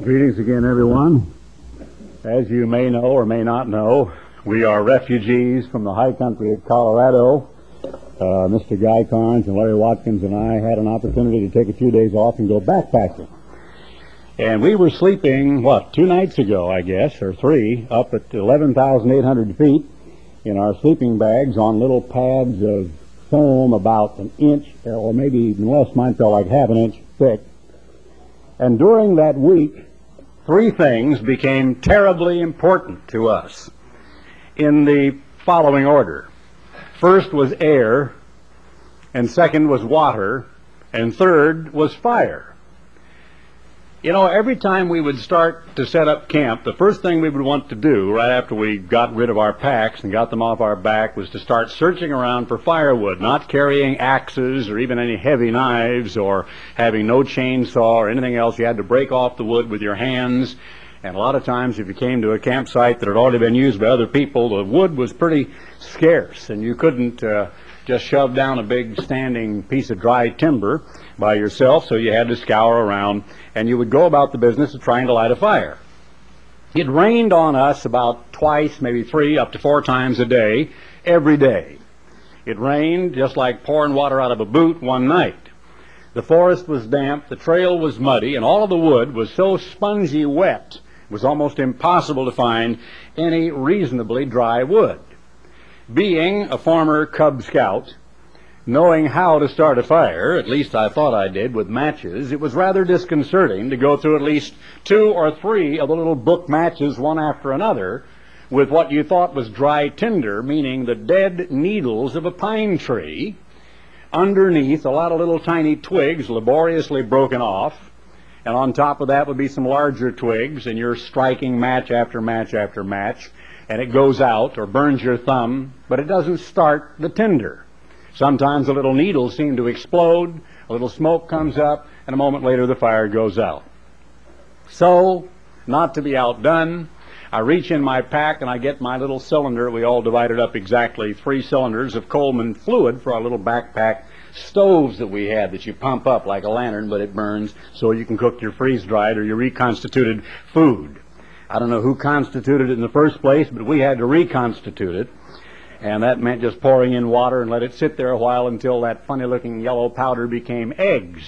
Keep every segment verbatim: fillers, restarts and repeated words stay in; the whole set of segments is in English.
Greetings again, everyone. As you may know or may not know, we are refugees from the high country of Colorado. Uh, Mister Guy Carnes and Larry Watkins and I had an opportunity to take a few days off and go backpacking. And we were sleeping, what, two nights ago, I guess, or three, up at eleven thousand eight hundred feet in our sleeping bags on little pads of foam about an inch, or maybe even less. Mine felt like half an inch thick. And during that week, three things became terribly important to us in the following order. First was air, and second was water, and third was fire. You know, every time we would start to set up camp, the first thing we would want to do right after we got rid of our packs and got them off our back was to start searching around for firewood, not carrying axes or even any heavy knives or having no chainsaw or anything else. You had to break off the wood with your hands. And a lot of times if you came to a campsite that had already been used by other people, the wood was pretty scarce and you couldn't uh, just shove down a big standing piece of dry timber by yourself, so you had to scour around, and you would go about the business of trying to light a fire. It rained on us about twice, maybe three, up to four times a day, every day. It rained just like pouring water out of a boot one night. The forest was damp, the trail was muddy, and all of the wood was so spongy wet, it was almost impossible to find any reasonably dry wood. Being a former Cub Scout, knowing how to start a fire, at least I thought I did, with matches, it was rather disconcerting to go through at least two or three of the little book matches, one after another, with what you thought was dry tinder, meaning the dead needles of a pine tree, underneath a lot of little tiny twigs laboriously broken off, and on top of that would be some larger twigs, and you're striking match after match after match, and it goes out or burns your thumb, but it doesn't start the tinder. Sometimes the little needles seem to explode, a little smoke comes up, and a moment later the fire goes out. So, not to be outdone, I reach in my pack and I get my little cylinder. We all divided up exactly three cylinders of Coleman fluid for our little backpack stoves that we had that you pump up like a lantern, but it burns so you can cook your freeze-dried or your reconstituted food. I don't know who constituted it in the first place, but we had to reconstitute it. And that meant just pouring in water and let it sit there a while until that funny-looking yellow powder became eggs.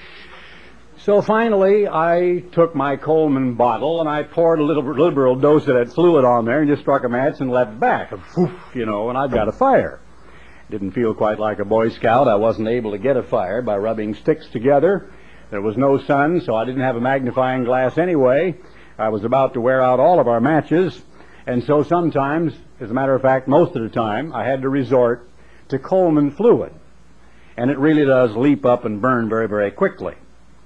So finally, I took my Coleman bottle and I poured a little liberal dose of that fluid on there and just struck a match and let back. And poof, you know, and I've got a fire. Didn't feel quite like a Boy Scout. I wasn't able to get a fire by rubbing sticks together. There was no sun, so I didn't have a magnifying glass anyway. I was about to wear out all of our matches. And so sometimes, as a matter of fact, most of the time, I had to resort to Coleman fluid. And it really does leap up and burn very, very quickly.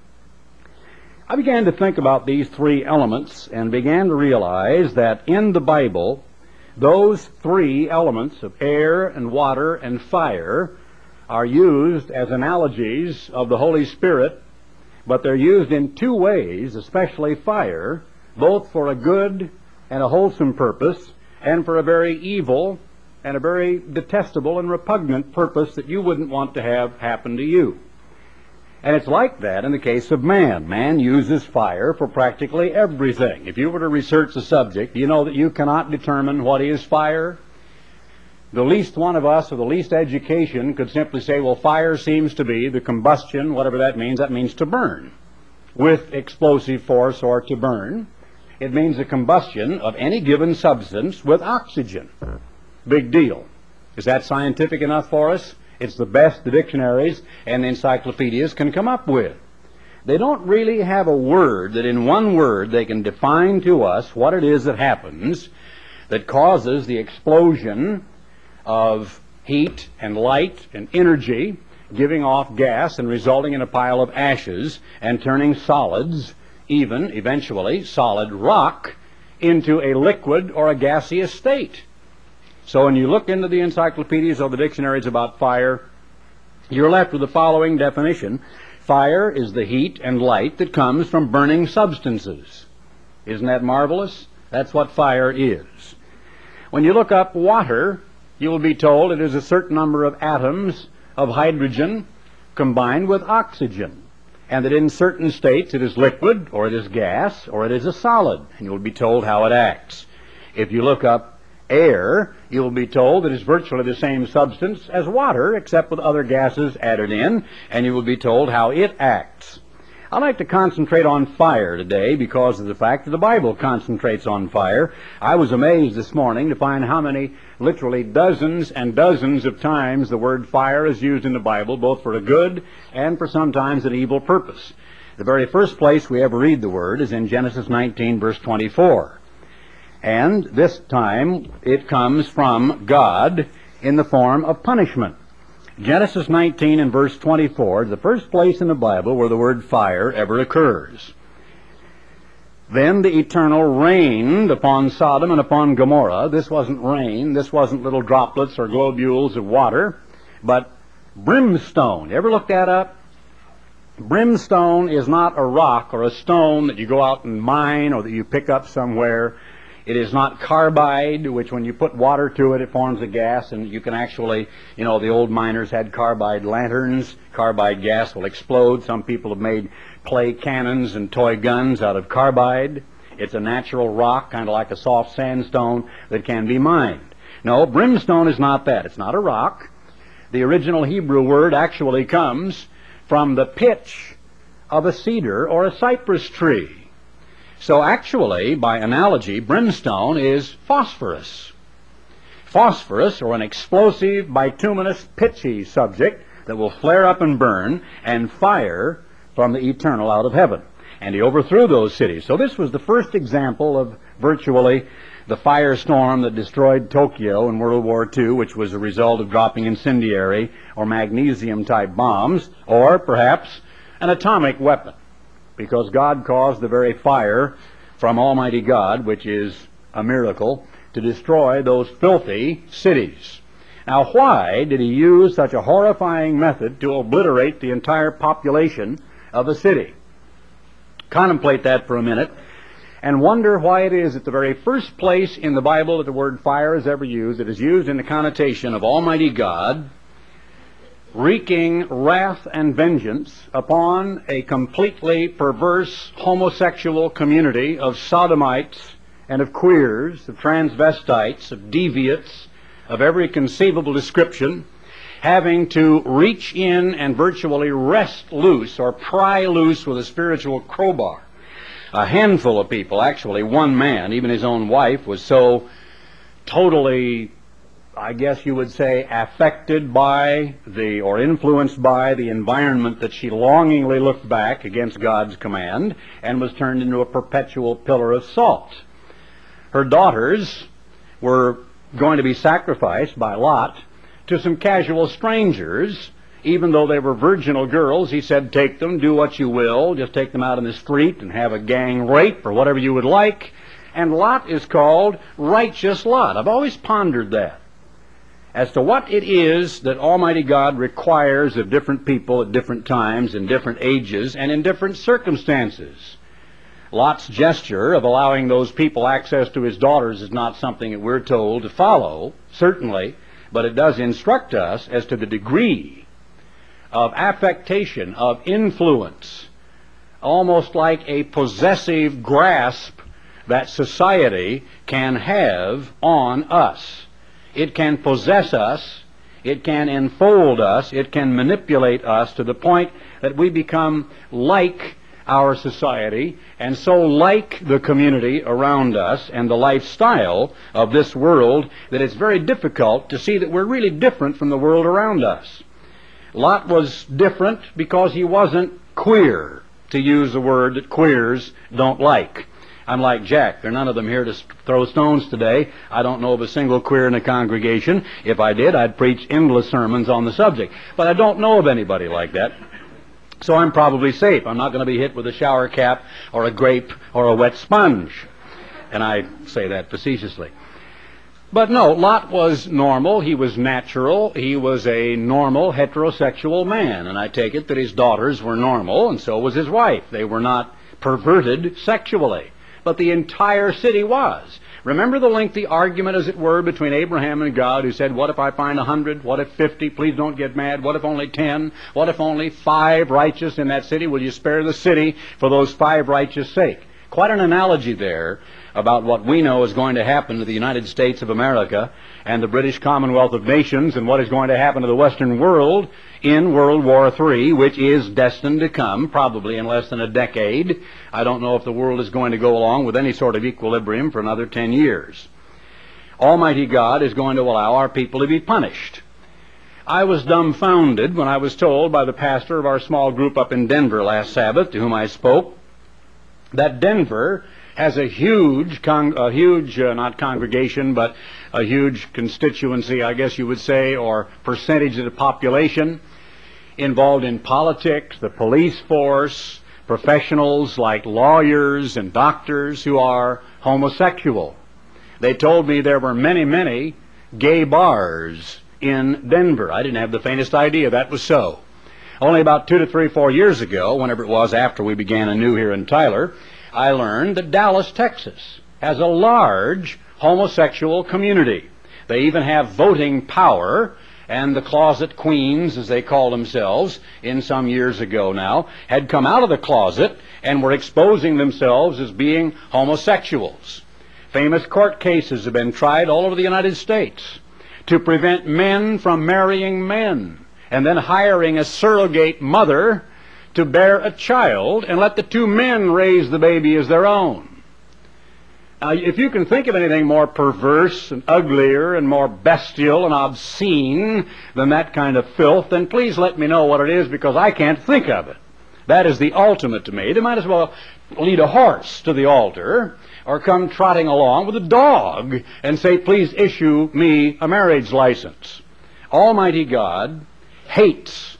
I began to think about these three elements and began to realize that in the Bible, those three elements of air and water and fire are used as analogies of the Holy Spirit, but they're used in two ways, especially fire, both for a good and a wholesome purpose, and for a very evil and a very detestable and repugnant purpose that you wouldn't want to have happen to you. And it's like that in the case of man. Man uses fire for practically everything. If you were to research the subject, you know that you cannot determine what is fire. The least one of us, or the least education, could simply say, well, fire seems to be the combustion, whatever that means. That means to burn with explosive force or to burn. It means the combustion of any given substance with oxygen. Big deal. Is that scientific enough for us? It's the best the dictionaries and the encyclopedias can come up with. They don't really have a word that in one word they can define to us what it is that happens that causes the explosion of heat and light and energy, giving off gas and resulting in a pile of ashes and turning solids, even eventually solid rock, into a liquid or a gaseous state. So when you look into the encyclopedias or the dictionaries about fire, you're left with the following definition. Fire is the heat and light that comes from burning substances. Isn't that marvelous? That's what fire is. When you look up water, you will be told it is a certain number of atoms of hydrogen combined with oxygen. and that in certain states it is liquid, or it is gas, or it is a solid, and you'll be told how it acts. If you look up air, you'll be told that it's virtually the same substance as water, except with other gases added in, and you will be told how it acts. I'd like to concentrate on fire today because of the fact that the Bible concentrates on fire. I was amazed this morning to find how many, literally dozens and dozens of times, the word fire is used in the Bible, both for a good and for sometimes an evil purpose. The very first place we ever read the word is in Genesis nineteen, verse twenty-four. And this time it comes from God in the form of punishment. Genesis nineteen and verse twenty-four, the first place in the Bible where the word fire ever occurs. Then the Eternal rained upon Sodom and upon Gomorrah. This wasn't rain, this wasn't little droplets or globules of water, but brimstone. You ever look that up? Brimstone is not a rock or a stone that you go out and mine or that you pick up somewhere. It is not carbide, which when you put water to it, it forms a gas, and you can actually, you know, the old miners had carbide lanterns. Carbide gas will explode. Some people have made clay cannons and toy guns out of carbide. It's a natural rock, kind of like a soft sandstone that can be mined. No, brimstone is not that. It's not a rock. The original Hebrew word actually comes from the pitch of a cedar or a cypress tree. So actually, by analogy, brimstone is phosphorus. Phosphorus, or an explosive, bituminous, pitchy subject that will flare up and burn, and fire from the eternal out of heaven. And he overthrew those cities. So this was the first example of virtually the firestorm that destroyed Tokyo in World War Two, which was a result of dropping incendiary or magnesium-type bombs, or perhaps an atomic weapon, because God caused the very fire from Almighty God, which is a miracle, to destroy those filthy cities. Now, why did he use such a horrifying method to obliterate the entire population of a city? Contemplate that for a minute and wonder why it is that the very first place in the Bible that the word fire is ever used, it is used in the connotation of Almighty God wreaking wrath and vengeance upon a completely perverse homosexual community of sodomites and of queers, of transvestites, of deviates, of every conceivable description, having to reach in and virtually wrest loose or pry loose with a spiritual crowbar a handful of people. Actually, one man, even his own wife, was so totally, I guess you would say, affected by the, or influenced by the environment that she longingly looked back against God's command and was turned into a perpetual pillar of salt. Her daughters were going to be sacrificed by Lot to some casual strangers. Even though they were virginal girls, he said, take them, do what you will, just take them out in the street and have a gang rape or whatever you would like. And Lot is called Righteous Lot. I've always pondered that, as to what it is that Almighty God requires of different people at different times, in different ages, and in different circumstances. Lot's gesture of allowing those people access to his daughters is not something that we're told to follow, certainly, but it does instruct us as to the degree of affectation, of influence, almost like a possessive grasp that society can have on us. It can possess us, it can enfold us, it can manipulate us to the point that we become like our society, and so like the community around us and the lifestyle of this world that it's very difficult to see that we're really different from the world around us. Lot was different because he wasn't queer, to use a word that queers don't like. I'm like Jack. There are none of them here to throw stones today. I don't know of a single queer in the congregation. If I did, I'd preach endless sermons on the subject. But I don't know of anybody like that. So I'm probably safe. I'm not going to be hit with a shower cap or a grape or a wet sponge. And I say that facetiously. But no, Lot was normal, he was natural, he was a normal heterosexual man, and I take it that his daughters were normal, and so was his wife. They were not perverted sexually, but the entire city was. Remember the lengthy argument, as it were, between Abraham and God, who said, what if I find a hundred? What if fifty? Please don't get mad. What if only ten? What if only five righteous in that city? Will you spare the city for those five righteous' sake? Quite an analogy there about what we know is going to happen to the United States of America and the British Commonwealth of Nations, and what is going to happen to the Western world in World War Three, which is destined to come probably in less than a decade. I don't know if the world is going to go along with any sort of equilibrium for another ten years. Almighty God is going to allow our people to be punished. I was dumbfounded when I was told by the pastor of our small group up in Denver last Sabbath, to whom I spoke, that Denver has a huge, con a huge, uh, not congregation, but a huge constituency, I guess you would say, or percentage of the population involved in politics, the police force, professionals like lawyers and doctors who are homosexual. They told me there were many, many gay bars in Denver. I didn't have the faintest idea that was so. Only about two to three, four years ago, whenever it was after we began anew here in Tyler, I learned that Dallas, Texas, has a large homosexual community. They even have voting power, and the closet queens, as they call themselves, in some years ago now, had come out of the closet and were exposing themselves as being homosexuals. Famous court cases have been tried all over the United States to prevent men from marrying men and then hiring a surrogate mother to bear a child and let the two men raise the baby as their own. Now, if you can think of anything more perverse and uglier and more bestial and obscene than that kind of filth, then please let me know what it is, because I can't think of it. That is the ultimate to me. They might as well lead a horse to the altar or come trotting along with a dog and say, please issue me a marriage license. Almighty God hates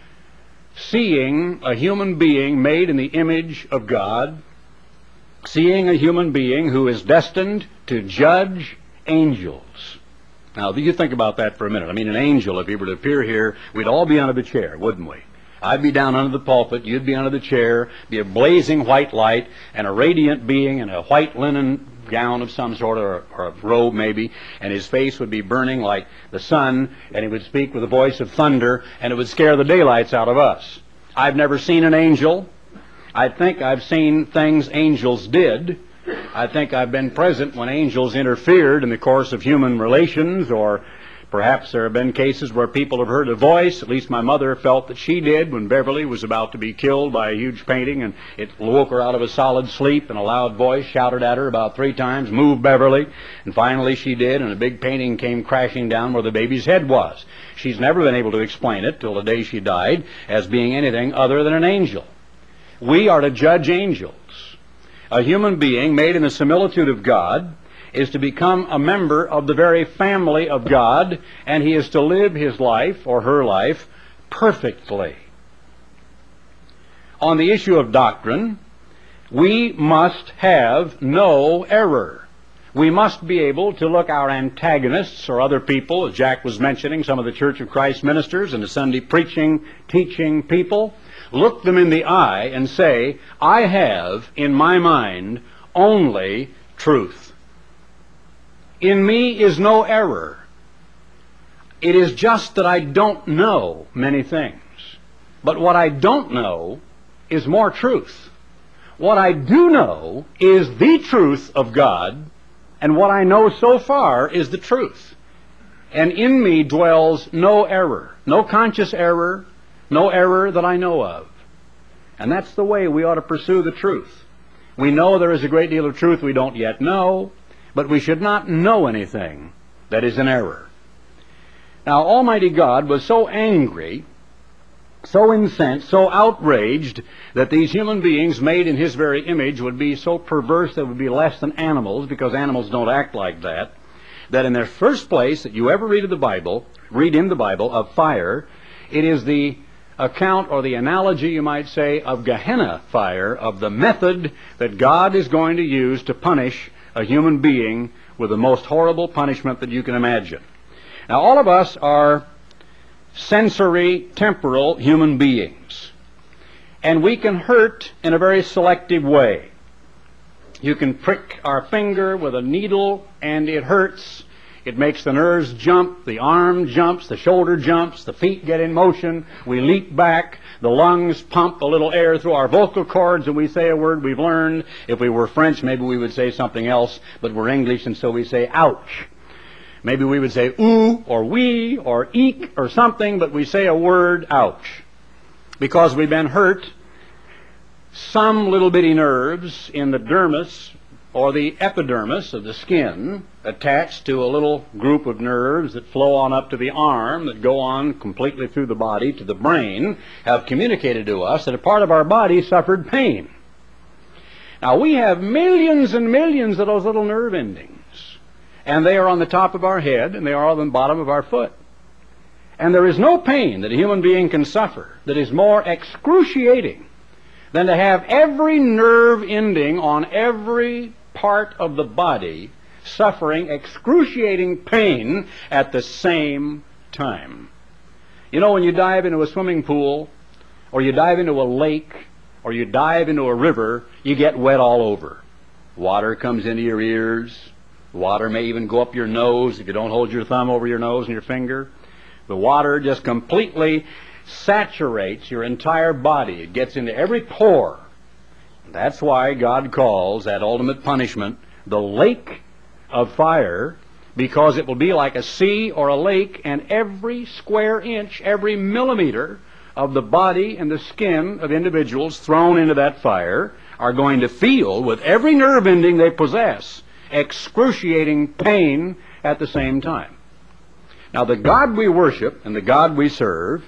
seeing a human being made in the image of God, seeing a human being who is destined to judge angels. Now, do you think about that for a minute? I mean, an angel, if he were to appear here, we'd all be under the chair, wouldn't we? I'd be down under the pulpit, you'd be under the chair, be a blazing white light, and a radiant being in a white linen gown of some sort, or, or a robe maybe, and his face would be burning like the sun, and he would speak with a voice of thunder, and it would scare the daylights out of us. I've never seen an angel. I think I've seen things angels did. I think I've been present when angels interfered in the course of human relations, or perhaps there have been cases where people have heard a voice. At least my mother felt that she did when Beverly was about to be killed by a huge painting, and it woke her out of a solid sleep, and a loud voice shouted at her about three times, "Move, Beverly." And finally she did, and a big painting came crashing down where the baby's head was. She's never been able to explain it till the day she died as being anything other than an angel. We are to judge angels. A human being made in the similitude of God is to become a member of the very family of God, and he is to live his life, or her life, perfectly. On the issue of doctrine, we must have no error. We must be able to look our antagonists or other people, as Jack was mentioning, some of the Church of Christ ministers and the Sunday preaching, teaching people, look them in the eye and say, I have in my mind only truth. In me is no error. It is just that I don't know many things. But what I don't know is more truth. What I do know is the truth of God, and what I know so far is the truth. And in me dwells no error, no conscious error, no error that I know of. And that's the way we ought to pursue the truth. We know there is a great deal of truth we don't yet know, but we should not know anything that is an error. Now, Almighty God was so angry, so incensed, so outraged that these human beings made in His very image would be so perverse they would be less than animals, because animals don't act like that, that in the first place that you ever read of the Bible, read in the Bible of fire, it is the account, or the analogy, you might say, of Gehenna fire, of the method that God is going to use to punish a human being with the most horrible punishment that you can imagine. Now, all of us are sensory, temporal human beings, and we can hurt in a very selective way. You can prick our finger with a needle and it hurts. It makes the nerves jump, the arm jumps, the shoulder jumps, the feet get in motion, we leap back, the lungs pump a little air through our vocal cords and we say a word we've learned. If we were French, maybe we would say something else, but we're English and so we say ouch. Maybe we would say ooh or wee or eek or something, but we say a word ouch. Because we've been hurt, some little bitty nerves in the dermis or the epidermis of the skin attached to a little group of nerves that flow on up to the arm, that go on completely through the body to the brain, have communicated to us that a part of our body suffered pain. Now we have millions and millions of those little nerve endings, and they are on the top of our head and they are on the bottom of our foot. And there is no pain that a human being can suffer that is more excruciating than to have every nerve ending on every part of the body suffering excruciating pain at the same time. You know, when you dive into a swimming pool, or you dive into a lake, or you dive into a river, you get wet all over. Water comes into your ears. Water may even go up your nose if you don't hold your thumb over your nose and your finger. The water just completely saturates your entire body. It gets into every pore. That's why God calls that ultimate punishment the lake of fire, because it will be like a sea or a lake, and every square inch, every millimeter of the body and the skin of individuals thrown into that fire are going to feel, with every nerve ending they possess, excruciating pain at the same time. Now, the God we worship and the God we serve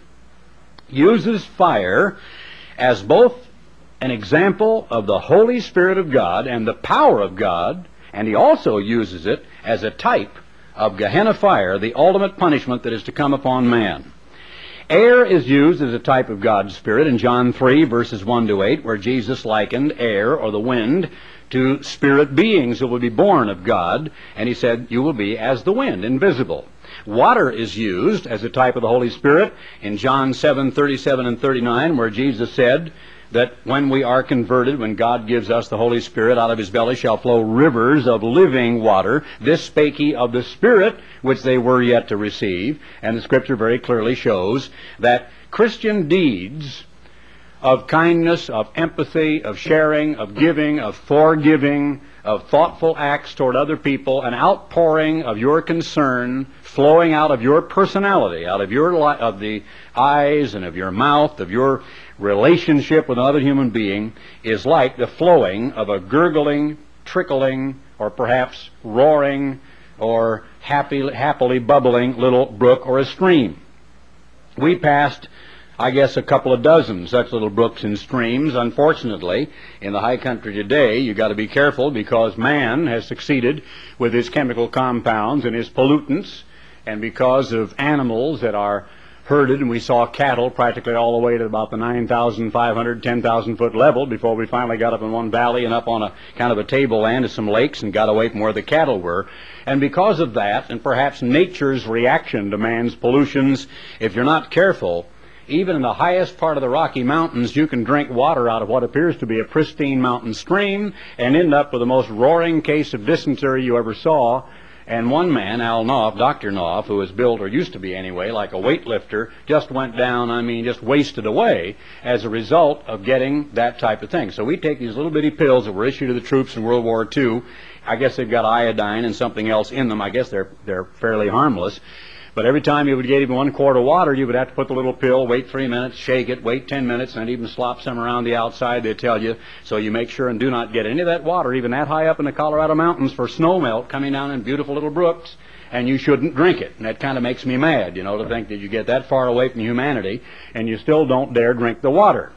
uses fire as both an example of the Holy Spirit of God and the power of God, and he also uses it as a type of Gehenna fire, the ultimate punishment that is to come upon man. Air is used as a type of God's Spirit in John three, verses one to eight, where Jesus likened air, or the wind, to spirit beings who will be born of God, and he said, you will be as the wind, invisible. Water is used as a type of the Holy Spirit in John seven, thirty-seven and thirty-nine, where Jesus said that when we are converted, when God gives us the Holy Spirit, out of his belly shall flow rivers of living water. This spake he of the Spirit, which they were yet to receive. And the Scripture very clearly shows that Christian deeds of kindness, of empathy, of sharing, of giving, of forgiving, of thoughtful acts toward other people, an outpouring of your concern, flowing out of your personality, out of your li- of the eyes and of your mouth, of your relationship with another human being, is like the flowing of a gurgling, trickling, or perhaps roaring, or happy, happily bubbling little brook or a stream. We passed, I guess, a couple of dozen such little brooks and streams. Unfortunately, in the high country today, you've got to be careful, because man has succeeded with his chemical compounds and his pollutants, and because of animals that are herded, and we saw cattle practically all the way to about the nine thousand five hundred, ten thousand foot level before we finally got up in one valley and up on a kind of a tableland of some lakes and got away from where the cattle were. And because of that, and perhaps nature's reaction to man's pollutions, if you're not careful, even in the highest part of the Rocky Mountains, you can drink water out of what appears to be a pristine mountain stream and end up with the most roaring case of dysentery you ever saw. And one man, Al Knopf, Doctor Knopf, who was built, or used to be anyway, like a weightlifter, just went down, I mean, just wasted away as a result of getting that type of thing. So we take these little bitty pills that were issued to the troops in World War Two. I guess they've got iodine and something else in them. I guess they're they're fairly harmless. But every time you would get even one quart of water, you would have to put the little pill, wait three minutes, shake it, wait ten minutes, and even slop some around the outside, they tell you. So you make sure and do not get any of that water, even that high up in the Colorado mountains, for snow melt coming down in beautiful little brooks, and you shouldn't drink it. And that kind of makes me mad, you know, to think that you get that far away from humanity, and you still don't dare drink the water.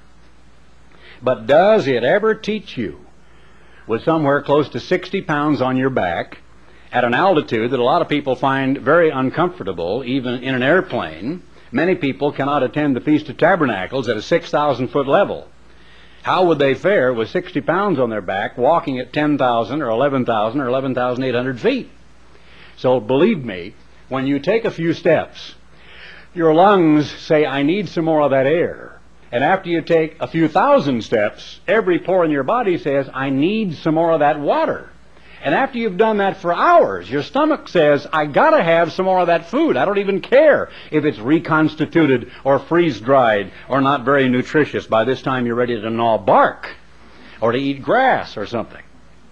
But does it ever teach you, with somewhere close to sixty pounds on your back, at an altitude that a lot of people find very uncomfortable, even in an airplane? Many people cannot attend the Feast of Tabernacles at a six thousand foot level. How would they fare with sixty pounds on their back, walking at ten thousand or eleven thousand or eleven thousand eight hundred feet? So believe me, when you take a few steps, your lungs say, I need some more of that air. And after you take a few thousand steps, every pore in your body says, I need some more of that water. And after you've done that for hours, your stomach says, I gotta have some more of that food. I don't even care if it's reconstituted or freeze-dried or not very nutritious. By this time you're ready to gnaw bark or to eat grass or something.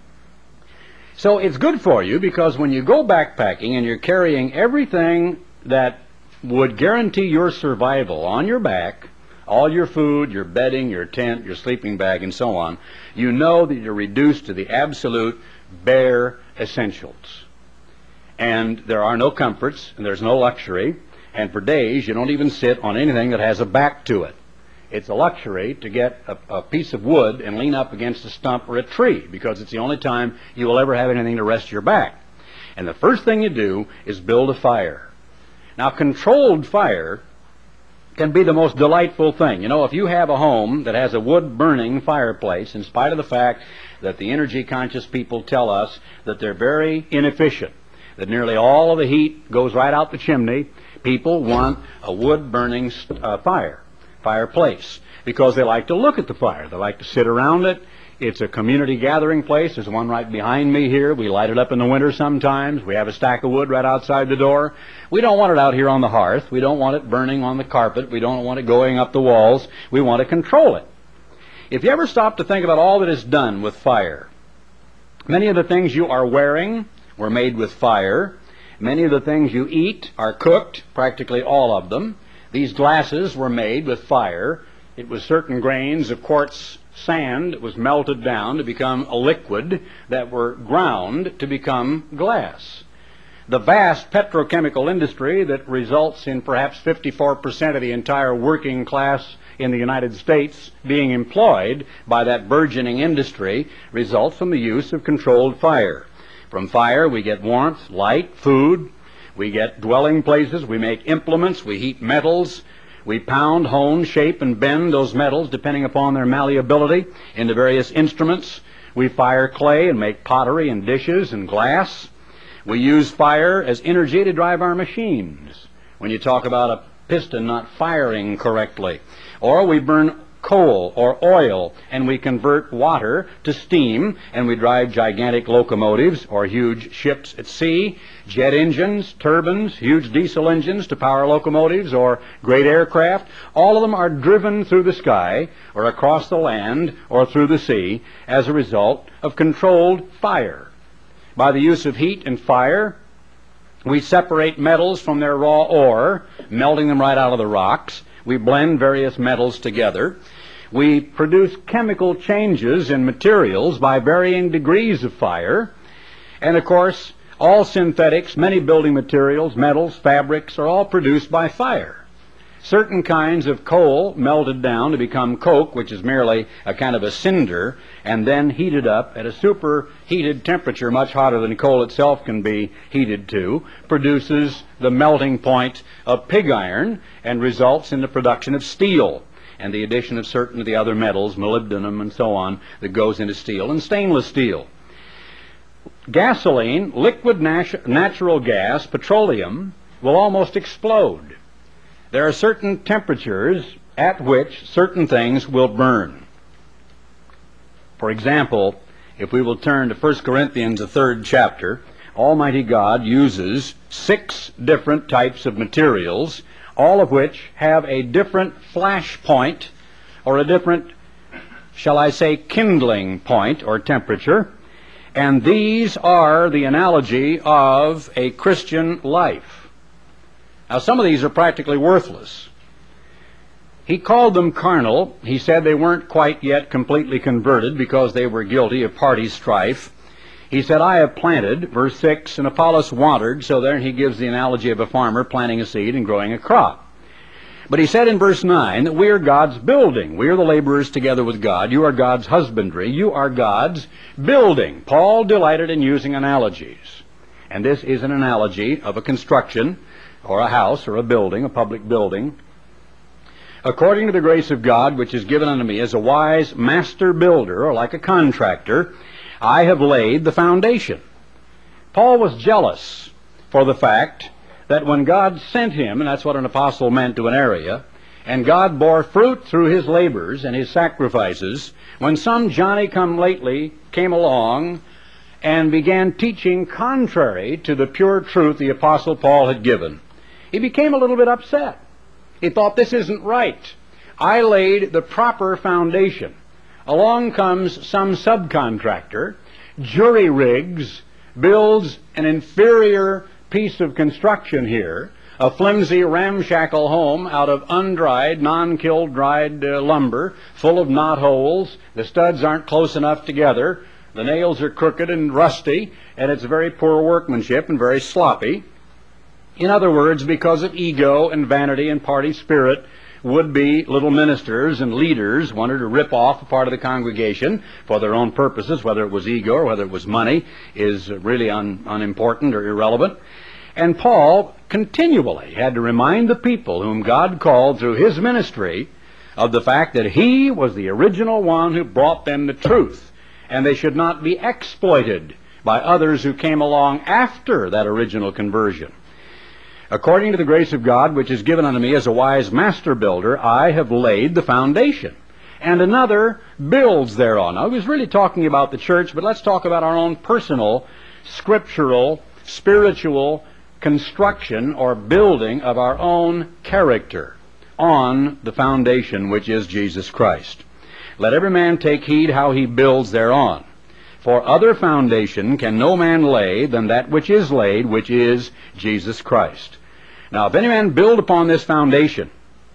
So it's good for you, because when you go backpacking and you're carrying everything that would guarantee your survival on your back, all your food, your bedding, your tent, your sleeping bag, and so on, you know that you're reduced to the absolute bare essentials. And there are no comforts, and there's no luxury, and for days you don't even sit on anything that has a back to it. It's a luxury to get a, a piece of wood and lean up against a stump or a tree, because it's the only time you will ever have anything to rest your back. And the first thing you do is build a fire. Now, controlled fire can be the most delightful thing. You know, if you have a home that has a wood-burning fireplace, in spite of the fact that the energy-conscious people tell us that they're very inefficient, that nearly all of the heat goes right out the chimney, people want a wood-burning uh, fire, fireplace, because they like to look at the fire. They like to sit around it. It's a community gathering place. There's one right behind me here. We light it up in the winter sometimes. We have a stack of wood right outside the door. We don't want it out here on the hearth. We don't want it burning on the carpet. We don't want it going up the walls. We want to control it. If you ever stop to think about all that is done with fire, many of the things you are wearing were made with fire. Many of the things you eat are cooked, practically all of them. These glasses were made with fire. It was certain grains of quartz sand that was melted down to become a liquid that were ground to become glass. The vast petrochemical industry that results in perhaps fifty-four percent of the entire working class in the United States being employed by that burgeoning industry results from the use of controlled fire. From fire we get warmth, light, food. We get dwelling places. We make implements. We heat metals. We pound, hone, shape, and bend those metals, depending upon their malleability, into various instruments. We fire clay and make pottery and dishes and glass. We use fire as energy to drive our machines, when you talk about a piston not firing correctly. Or we burn coal or oil, and we convert water to steam, and we drive gigantic locomotives or huge ships at sea, jet engines, turbines, huge diesel engines to power locomotives or great aircraft. All of them are driven through the sky or across the land or through the sea as a result of controlled fire. By the use of heat and fire, we separate metals from their raw ore, melting them right out of the rocks. We blend various metals together. We produce chemical changes in materials by varying degrees of fire. And of course, all synthetics, many building materials, metals, fabrics, are all produced by fire. Certain kinds of coal melted down to become coke, which is merely a kind of a cinder, and then heated up at a superheated temperature, much hotter than coal itself can be heated to, produces the melting point of pig iron and results in the production of steel and the addition of certain of the other metals, molybdenum and so on, that goes into steel, and stainless steel. Gasoline, liquid nat- natural gas, petroleum, will almost explode. There are certain temperatures at which certain things will burn. For example, if we will turn to First Corinthians, the third chapter, Almighty God uses six different types of materials, all of which have a different flash point or a different, shall I say, kindling point or temperature, and these are the analogy of a Christian life. Now, some of these are practically worthless. He called them carnal. He said they weren't quite yet completely converted because they were guilty of party strife. He said, I have planted, verse six, and Apollos watered. So there he gives the analogy of a farmer planting a seed and growing a crop. But he said in verse nine that we are God's building. We are the laborers together with God. You are God's husbandry. You are God's building. Paul delighted in using analogies. And this is an analogy of a construction or a house or a building, a public building. According to the grace of God, which is given unto me as a wise master builder, or like a contractor, I have laid the foundation. Paul was jealous for the fact that when God sent him, and that's what an apostle meant to an area, and God bore fruit through his labors and his sacrifices when some Johnny-come-lately came along and began teaching contrary to the pure truth the Apostle Paul had given. He became a little bit upset. He thought, this isn't right. I laid the proper foundation. Along comes some subcontractor, jury-rigs, builds an inferior piece of construction here, a flimsy, ramshackle home out of undried, non-killed, dried uh, lumber, full of knot holes. The studs aren't close enough together. The nails are crooked and rusty, and it's very poor workmanship and very sloppy. In other words, because of ego and vanity and party spirit, would-be little ministers and leaders wanted to rip off a part of the congregation for their own purposes, whether it was ego or whether it was money is really un, unimportant or irrelevant. And Paul continually had to remind the people whom God called through his ministry of the fact that he was the original one who brought them the truth, and they should not be exploited by others who came along after that original conversion. According to the grace of God, which is given unto me as a wise master builder, I have laid the foundation, and another builds thereon. Now, I was really talking about the church, but let's talk about our own personal, scriptural, spiritual construction or building of our own character on the foundation which is Jesus Christ. Let every man take heed how he builds thereon. For other foundation can no man lay than that which is laid, which is Jesus Christ. Now, if any man build upon this foundation,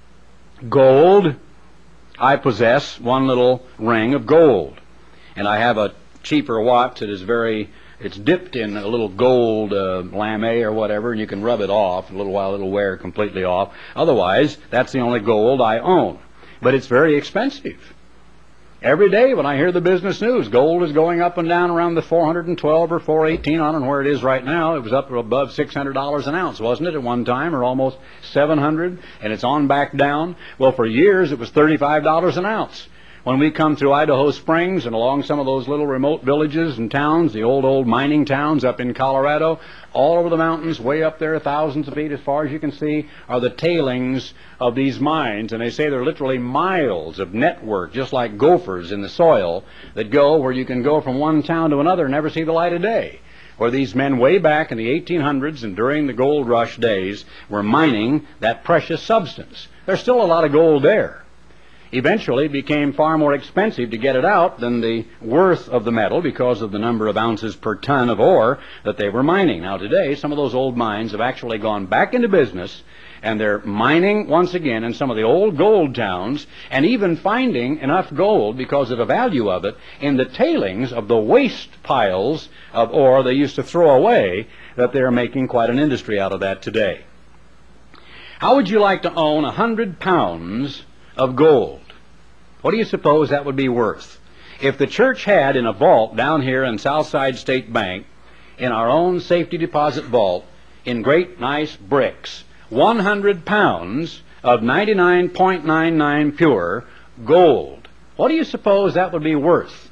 gold, I possess one little ring of gold, and I have a cheaper watch that is very, it's dipped in a little gold uh, lame or whatever, and you can rub it off. In a little while it'll wear completely off. Otherwise, that's the only gold I own. But it's very expensive. Every day when I hear the business news, gold is going up and down around the four hundred twelve or four eighteen, I don't know where it is right now. It was up above six hundred dollars an ounce, wasn't it, at one time, or almost seven hundred, and it's on back down. Well, for years it was thirty-five dollars an ounce. When we come through Idaho Springs and along some of those little remote villages and towns, the old, old mining towns up in Colorado, all over the mountains, way up there, thousands of feet as far as you can see, are the tailings of these mines. And they say they're literally miles of network, just like gophers in the soil, that go where you can go from one town to another and never see the light of day. Where these men way back in the eighteen hundreds and during the gold rush days were mining that precious substance. There's still a lot of gold there. Eventually it became far more expensive to get it out than the worth of the metal because of the number of ounces per ton of ore that they were mining. Now today, some of those old mines have actually gone back into business, and they're mining once again in some of the old gold towns, and even finding enough gold because of the value of it in the tailings of the waste piles of ore they used to throw away, that they're making quite an industry out of that today. How would you like to own a hundred pounds of gold? What do you suppose that would be worth? If the church had in a vault down here in Southside State Bank, in our own safety deposit vault, in great nice bricks, one hundred pounds of ninety-nine point nine nine pure gold, what do you suppose that would be worth?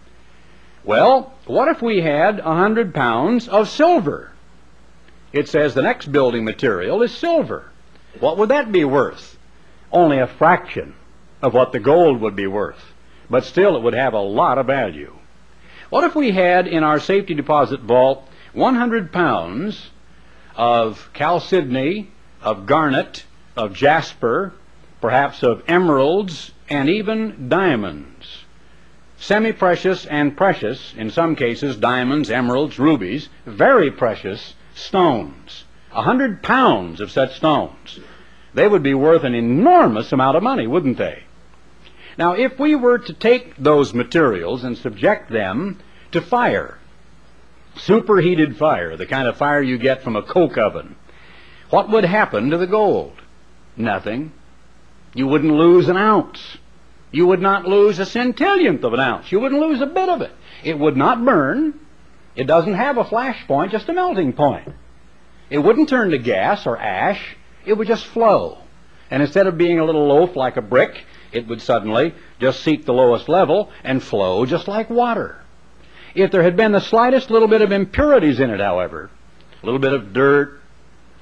Well, what if we had one hundred pounds of silver? It says the next building material is silver. What would that be worth? Only a fraction of what the gold would be worth, but still it would have a lot of value. What if we had in our safety deposit vault one hundred pounds of chalcedony, of garnet, of jasper, perhaps of emeralds, and even diamonds? Semi-precious and precious, in some cases diamonds, emeralds, rubies, very precious stones. A hundred pounds of such stones. They would be worth an enormous amount of money, wouldn't they? Now, if we were to take those materials and subject them to fire, superheated fire, the kind of fire you get from a coke oven, what would happen to the gold? Nothing. You wouldn't lose an ounce. You would not lose a centillionth of an ounce. You wouldn't lose a bit of it. It would not burn. It doesn't have a flash point, just a melting point. It wouldn't turn to gas or ash. It would just flow. And instead of being a little loaf like a brick, it would suddenly just seek the lowest level and flow just like water. If there had been the slightest little bit of impurities in it, however, a little bit of dirt,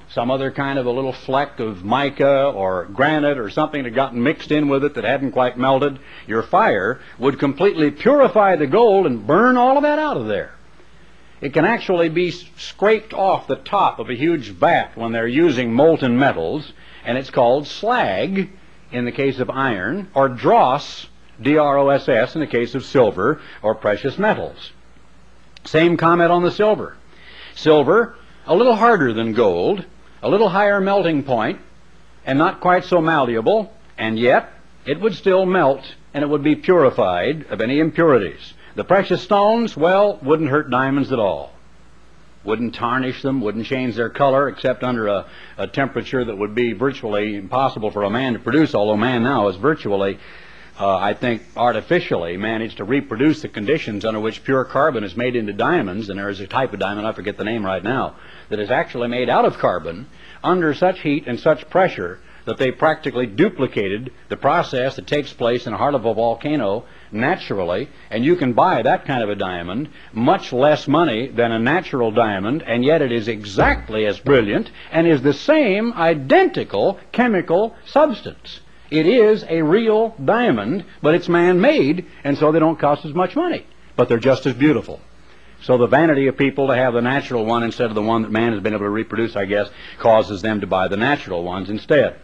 some other kind of a little fleck of mica or granite or something that got mixed in with it that hadn't quite melted, your fire would completely purify the gold and burn all of that out of there. It can actually be scraped off the top of a huge vat when they're using molten metals, and it's called slag in the case of iron, or dross, D R O S S, in the case of silver or precious metals. Same comment on the silver. Silver, a little harder than gold, a little higher melting point, and not quite so malleable, and yet it would still melt and it would be purified of any impurities. The precious stones, well, wouldn't hurt diamonds at all. Wouldn't tarnish them, wouldn't change their color, except under a, a temperature that would be virtually impossible for a man to produce, although man now is virtually, uh, I think, artificially managed to reproduce the conditions under which pure carbon is made into diamonds, and there is a type of diamond, I forget the name right now, that is actually made out of carbon under such heat and such pressure that they practically duplicated the process that takes place in the heart of a volcano naturally, and you can buy that kind of a diamond much less money than a natural diamond, and yet it is exactly as brilliant and is the same identical chemical substance. It is a real diamond, but it's man-made, and so they don't cost as much money, but they're just as beautiful. So the vanity of people to have the natural one instead of the one that man has been able to reproduce, I guess, causes them to buy the natural ones instead.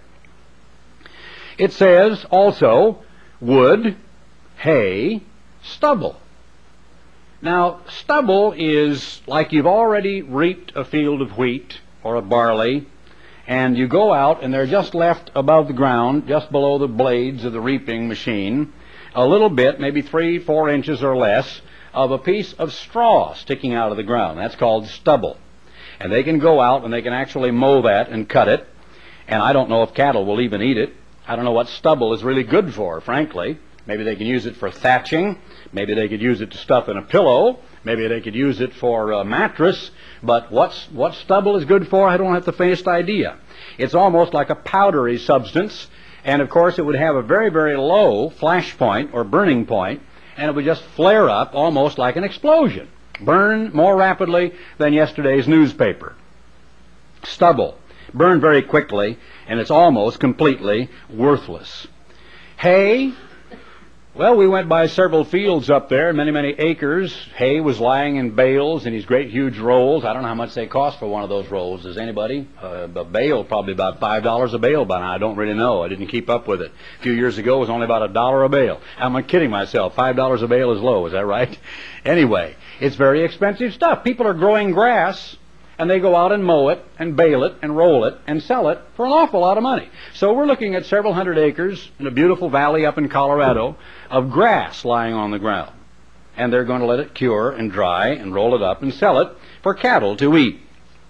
It says also wood, hay, stubble. Now, stubble is like you've already reaped a field of wheat or of barley, and you go out and they're just left above the ground, just below the blades of the reaping machine, a little bit, maybe three, four inches or less, of a piece of straw sticking out of the ground. That's called stubble. And they can go out and they can actually mow that and cut it, and I don't know if cattle will even eat it. I don't know what stubble is really good for, frankly. Maybe they can use it for thatching. Maybe they could use it to stuff in a pillow. Maybe they could use it for a mattress. But what's, what stubble is good for, I don't have the faintest idea. It's almost like a powdery substance, and of course it would have a very, very low flash point or burning point, and it would just flare up almost like an explosion. Burn more rapidly than yesterday's newspaper. Stubble. Burn very quickly, and it's almost completely worthless. Hay, well, we went by several fields up there, many, many acres. Hay was lying in bales in these great huge rolls. I don't know how much they cost for one of those rolls. Does anybody? Uh, a bale, probably about five dollars a bale by now. I don't really know. I didn't keep up with it. A few years ago, it was only about a dollar a bale. I'm kidding myself. five dollars a bale is low. Is that right? Anyway, it's very expensive stuff. People are growing grass, and they go out and mow it and bale it and roll it and sell it for an awful lot of money. So we're looking at several hundred acres in a beautiful valley up in Colorado of grass lying on the ground. And they're going to let it cure and dry and roll it up and sell it for cattle to eat.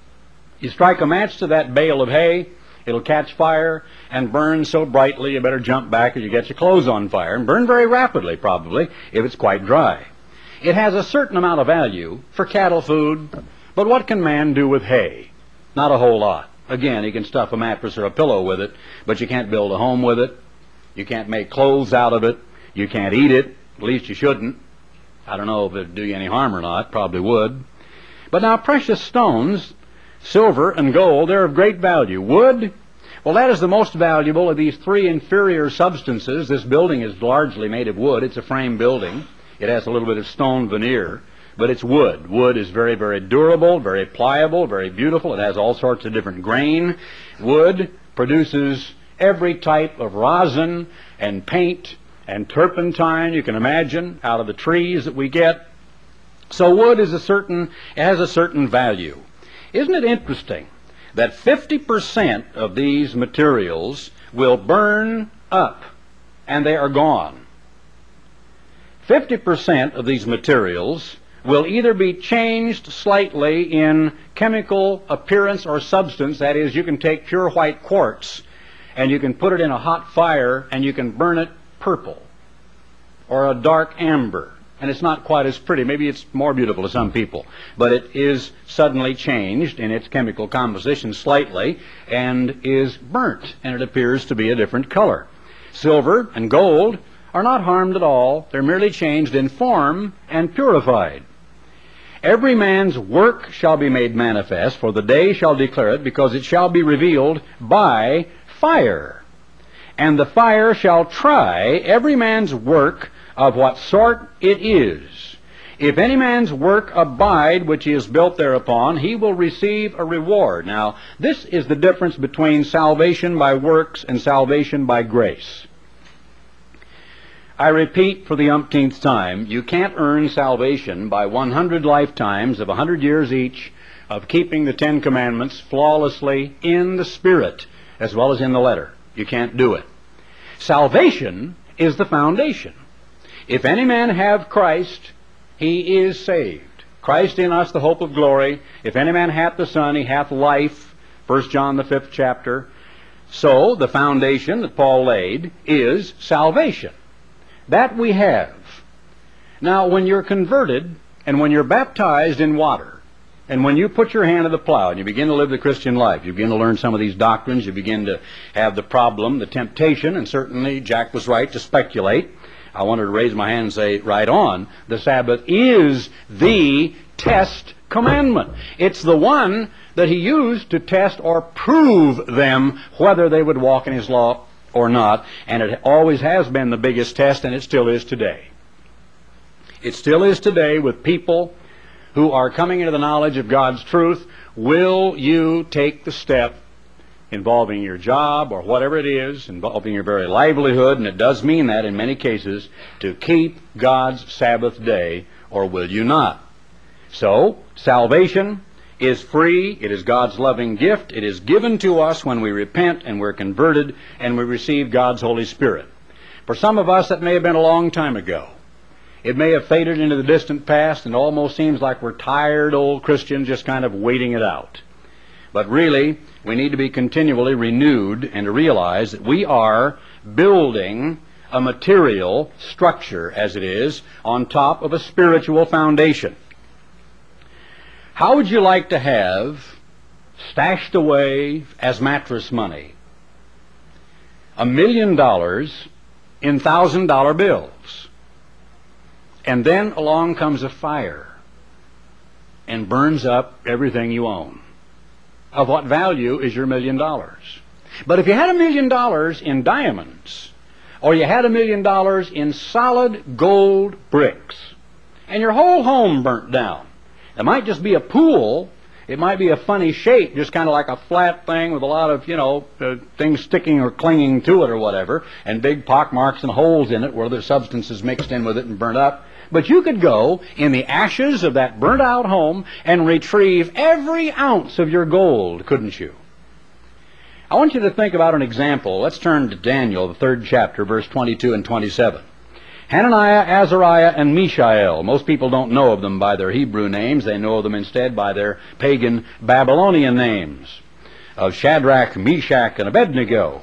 You strike a match to that bale of hay, it'll catch fire and burn so brightly you better jump back or you get your clothes on fire, and burn very rapidly probably if it's quite dry. It has a certain amount of value for cattle food. But what can man do with hay? Not a whole lot. Again, he can stuff a mattress or a pillow with it, but you can't build a home with it. You can't make clothes out of it. You can't eat it. At least you shouldn't. I don't know if it would do you any harm or not. Probably would. But now precious stones, silver and gold, they're of great value. Wood, well, that is the most valuable of these three inferior substances. This building is largely made of wood. It's a frame building. It has a little bit of stone veneer. But it's wood. Wood is very, very durable, very pliable, very beautiful. It has all sorts of different grain. Wood produces every type of rosin and paint and turpentine you can imagine out of the trees that we get. So wood is a certain, it has a certain value. Isn't it interesting that fifty percent of these materials will burn up and they are gone? fifty percent of these materials will either be changed slightly in chemical appearance or substance. That is, you can take pure white quartz and you can put it in a hot fire and you can burn it purple or a dark amber, and it's not quite as pretty. Maybe it's more beautiful to some people, but it is suddenly changed in its chemical composition slightly and is burnt, and it appears to be a different color. Silver and gold are not harmed at all. They're merely changed in form and purified. Every man's work shall be made manifest, for the day shall declare it, because it shall be revealed by fire. And the fire shall try every man's work of what sort it is. If any man's work abide which he is built thereupon, he will receive a reward. Now, this is the difference between salvation by works and salvation by grace. I repeat for the umpteenth time, you can't earn salvation by one hundred lifetimes of one hundred years each of keeping the Ten Commandments flawlessly in the Spirit as well as in the letter. You can't do it. Salvation is the foundation. If any man have Christ, he is saved. Christ in us, the hope of glory. If any man hath the Son, he hath life. First John, the fifth chapter. So, the foundation that Paul laid is salvation. That we have. Now, when you're converted, and when you're baptized in water, and when you put your hand to the plow, and you begin to live the Christian life, you begin to learn some of these doctrines, you begin to have the problem, the temptation, and certainly Jack was right to speculate. I wanted to raise my hand and say, right on, the Sabbath is the test commandment. It's the one that he used to test or prove them whether they would walk in his law or not, and it always has been the biggest test, and it still is today. It still is today with people who are coming into the knowledge of God's truth. Will you take the step involving your job or whatever it is, involving your very livelihood, and it does mean that in many cases, to keep God's Sabbath day, or will you not? So, salvation is free. It is God's loving gift. It is given to us when we repent and we're converted and we receive God's Holy Spirit. For some of us, that may have been a long time ago. It may have faded into the distant past and almost seems like we're tired old Christians just kind of waiting it out. But really, we need to be continually renewed and to realize that we are building a material structure, as it is, on top of a spiritual foundation. How would you like to have stashed away as mattress money a million dollars in thousand dollar bills, and then along comes a fire and burns up everything you own? Of what value is your million dollars? But if you had a million dollars in diamonds, or you had a million dollars in solid gold bricks, and your whole home burnt down, it might just be a pool. It might be a funny shape, just kind of like a flat thing with a lot of, you know, uh, things sticking or clinging to it or whatever, and big pock marks and holes in it where the substance is mixed in with it and burnt up. But you could go in the ashes of that burnt out home and retrieve every ounce of your gold, couldn't you? I want you to think about an example. Let's turn to Daniel, the third chapter, verse twenty-two and twenty-seven. Hananiah, Azariah, and Mishael. Most people don't know of them by their Hebrew names. They know of them instead by their pagan Babylonian names of Shadrach, Meshach, and Abednego.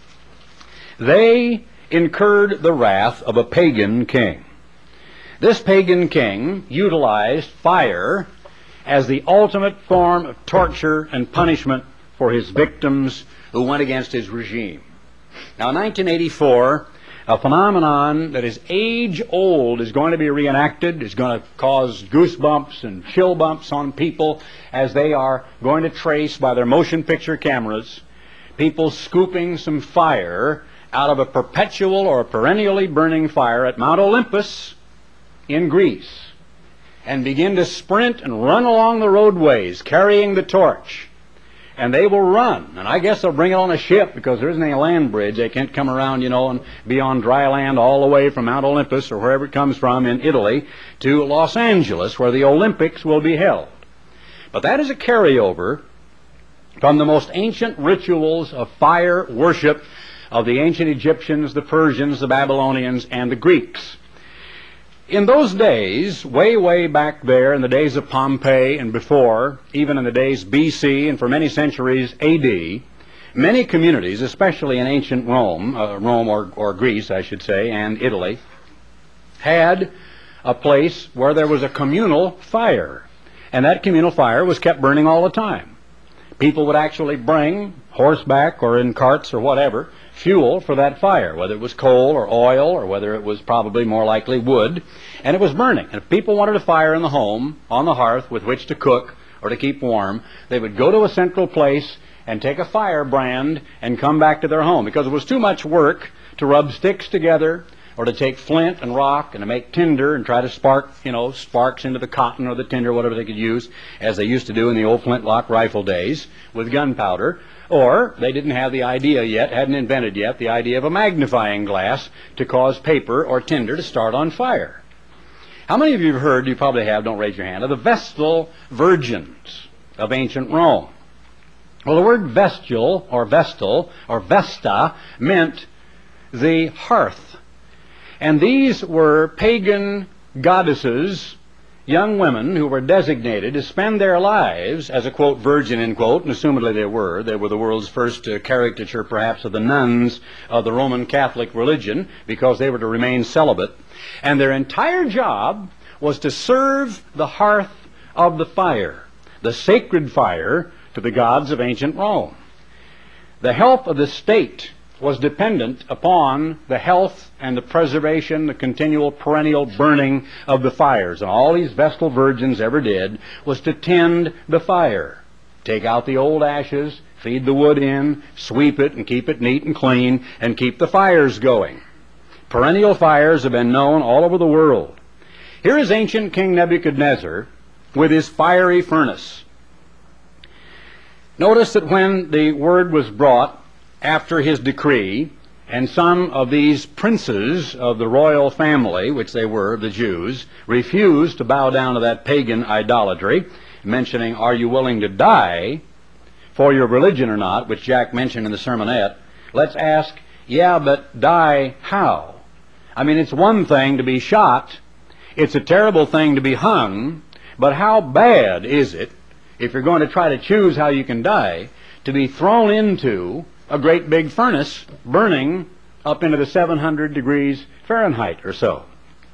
They incurred the wrath of a pagan king. This pagan king utilized fire as the ultimate form of torture and punishment for his victims who went against his regime. Now, in nineteen eighty-four, a phenomenon that is age-old is going to be reenacted. It's going to cause goosebumps and chill bumps on people as they are going to trace by their motion picture cameras people scooping some fire out of a perpetual or a perennially burning fire at Mount Olympus in Greece, and begin to sprint and run along the roadways carrying the torch. And they will run, and I guess they'll bring it on a ship because there isn't any land bridge. They can't come around, you know, and be on dry land all the way from Mount Olympus or wherever it comes from in Italy to Los Angeles, where the Olympics will be held. But that is a carryover from the most ancient rituals of fire worship of the ancient Egyptians, the Persians, the Babylonians, and the Greeks. In those days, way, way back there, in the days of Pompeii and before, even in the days B C and for many centuries A D, many communities, especially in ancient Rome, uh, Rome or, or Greece, I should say, and Italy, had a place where there was a communal fire. And that communal fire was kept burning all the time. People would actually bring, horseback or in carts or whatever, fuel for that fire, whether it was coal or oil or whether it was probably more likely wood, and it was burning. And if people wanted a fire in the home, on the hearth, with which to cook or to keep warm, they would go to a central place and take a firebrand and come back to their home, because it was too much work to rub sticks together or to take flint and rock and to make tinder and try to spark, you know, sparks into the cotton or the tinder, whatever they could use, as they used to do in the old flintlock rifle days with gunpowder. Or they didn't have the idea yet, hadn't invented yet, the idea of a magnifying glass to cause paper or tinder to start on fire. How many of you have heard, you probably have, don't raise your hand, of the Vestal Virgins of ancient Rome? Well, the word vestal or vestal or vesta meant the hearth. And these were pagan goddesses, young women who were designated to spend their lives as a, quote, virgin, end quote, and assumedly they were. They were the world's first uh, caricature, perhaps, of the nuns of the Roman Catholic religion, because they were to remain celibate. And their entire job was to serve the hearth of the fire, the sacred fire to the gods of ancient Rome. The health of the state was dependent upon the health and the preservation, the continual perennial burning of the fires. And all these Vestal Virgins ever did was to tend the fire. Take out the old ashes, feed the wood in, sweep it and keep it neat and clean, and keep the fires going. Perennial fires have been known all over the world. Here is ancient King Nebuchadnezzar with his fiery furnace. Notice that when the word was brought after his decree, and some of these princes of the royal family, which they were, the Jews, refused to bow down to that pagan idolatry, mentioning, are you willing to die for your religion or not, which Jack mentioned in the sermonette, let's ask, yeah, but die how? I mean, it's one thing to be shot, it's a terrible thing to be hung, but how bad is it, if you're going to try to choose how you can die, to be thrown into a great big furnace burning up into the seven hundred degrees Fahrenheit or so?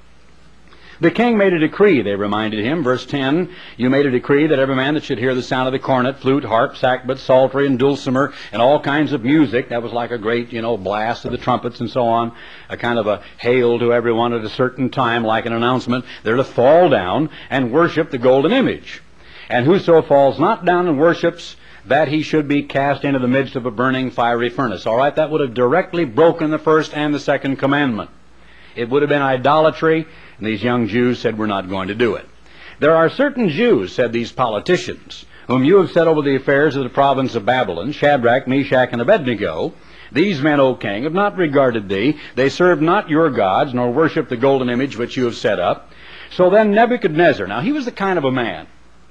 The king made a decree, they reminded him, verse ten, you made a decree that every man that should hear the sound of the cornet, flute, harp, sackbut, psaltery, and dulcimer, and all kinds of music, that was like a great, you know, blast of the trumpets and so on, a kind of a hail to everyone at a certain time, like an announcement, they're to fall down and worship the golden image. And whoso falls not down and worships, that he should be cast into the midst of a burning fiery furnace. All right, that would have directly broken the first and the second commandment. It would have been idolatry, and these young Jews said, we're not going to do it. There are certain Jews, said these politicians, whom you have set over the affairs of the province of Babylon, Shadrach, Meshach, and Abednego. These men, O king, have not regarded thee. They serve not your gods, nor worship the golden image which you have set up. So then Nebuchadnezzar, now he was the kind of a man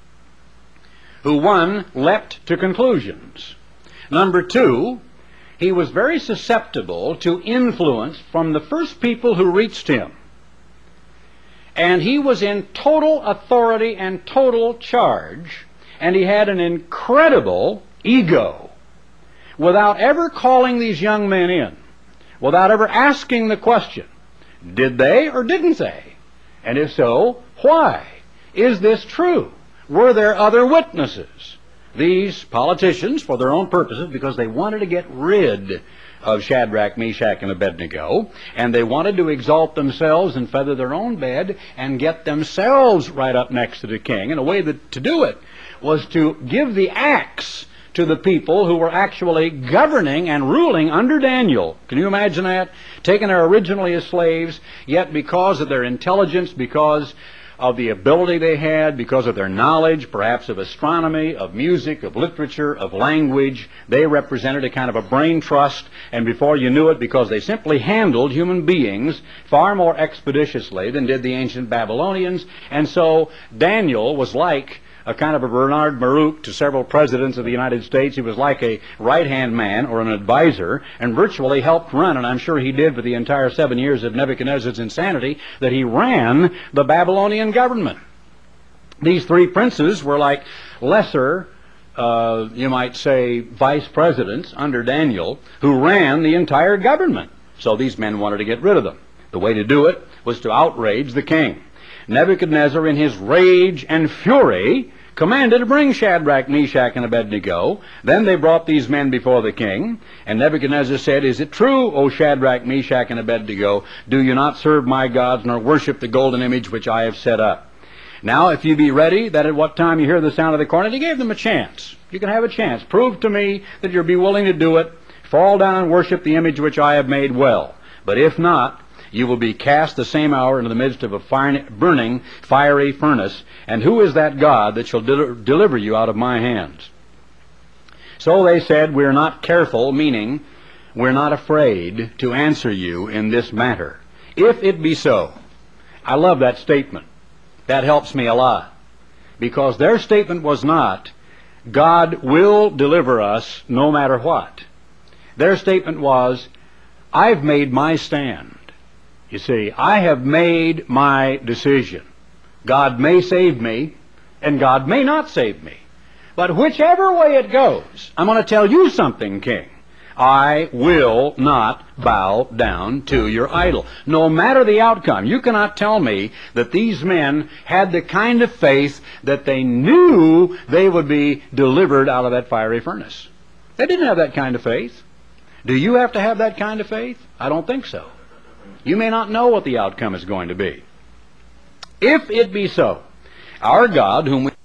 who, one, leapt to conclusions. Number two, he was very susceptible to influence from the first people who reached him. And he was in total authority and total charge, and he had an incredible ego. Without ever calling these young men in, without ever asking the question, did they or didn't they? And if so, why? Is this true? Were there other witnesses? These politicians, for their own purposes, because they wanted to get rid of Shadrach, Meshach, and Abednego, and they wanted to exalt themselves and feather their own bed and get themselves right up next to the king. And a way that, to do it was to give the axe to the people who were actually governing and ruling under Daniel. Can you imagine that? Taken there originally as slaves, yet because of their intelligence, because of the ability they had, because of their knowledge, perhaps of astronomy, of music, of literature, of language, they represented a kind of a brain trust, and before you knew it, because they simply handled human beings far more expeditiously than did the ancient Babylonians, and so Daniel was like a kind of a Bernard Baruch to several presidents of the United States. He was like a right-hand man or an advisor, and virtually helped run, and I'm sure he did for the entire seven years of Nebuchadnezzar's insanity, that he ran the Babylonian government. These three princes were like lesser, uh, you might say, vice presidents under Daniel, who ran the entire government. So these men wanted to get rid of them. The way to do it was to outrage the king. Nebuchadnezzar, in his rage and fury, commanded to bring Shadrach, Meshach, and Abednego. Then they brought these men before the king, and Nebuchadnezzar said, Is it true, O Shadrach, Meshach, and Abednego, do you not serve my gods, nor worship the golden image which I have set up? Now, if you be ready, that at what time you hear the sound of the cornet, he gave them a chance. You can have a chance. Prove to me that you'll be willing to do it. Fall down and worship the image which I have made well. But if not, you will be cast the same hour into the midst of a fire, burning, fiery furnace. And who is that God that shall del- deliver you out of my hands? So they said, We're not careful, meaning we're not afraid to answer you in this matter. If it be so. I love that statement. That helps me a lot. Because their statement was not, God will deliver us no matter what. Their statement was, I've made my stand. You see, I have made my decision. God may save me, and God may not save me. But whichever way it goes, I'm going to tell you something, King. I will not bow down to your idol. No matter the outcome, you cannot tell me that these men had the kind of faith that they knew they would be delivered out of that fiery furnace. They didn't have that kind of faith. Do you have to have that kind of faith? I don't think so. You may not know what the outcome is going to be. If it be so, our God, whom we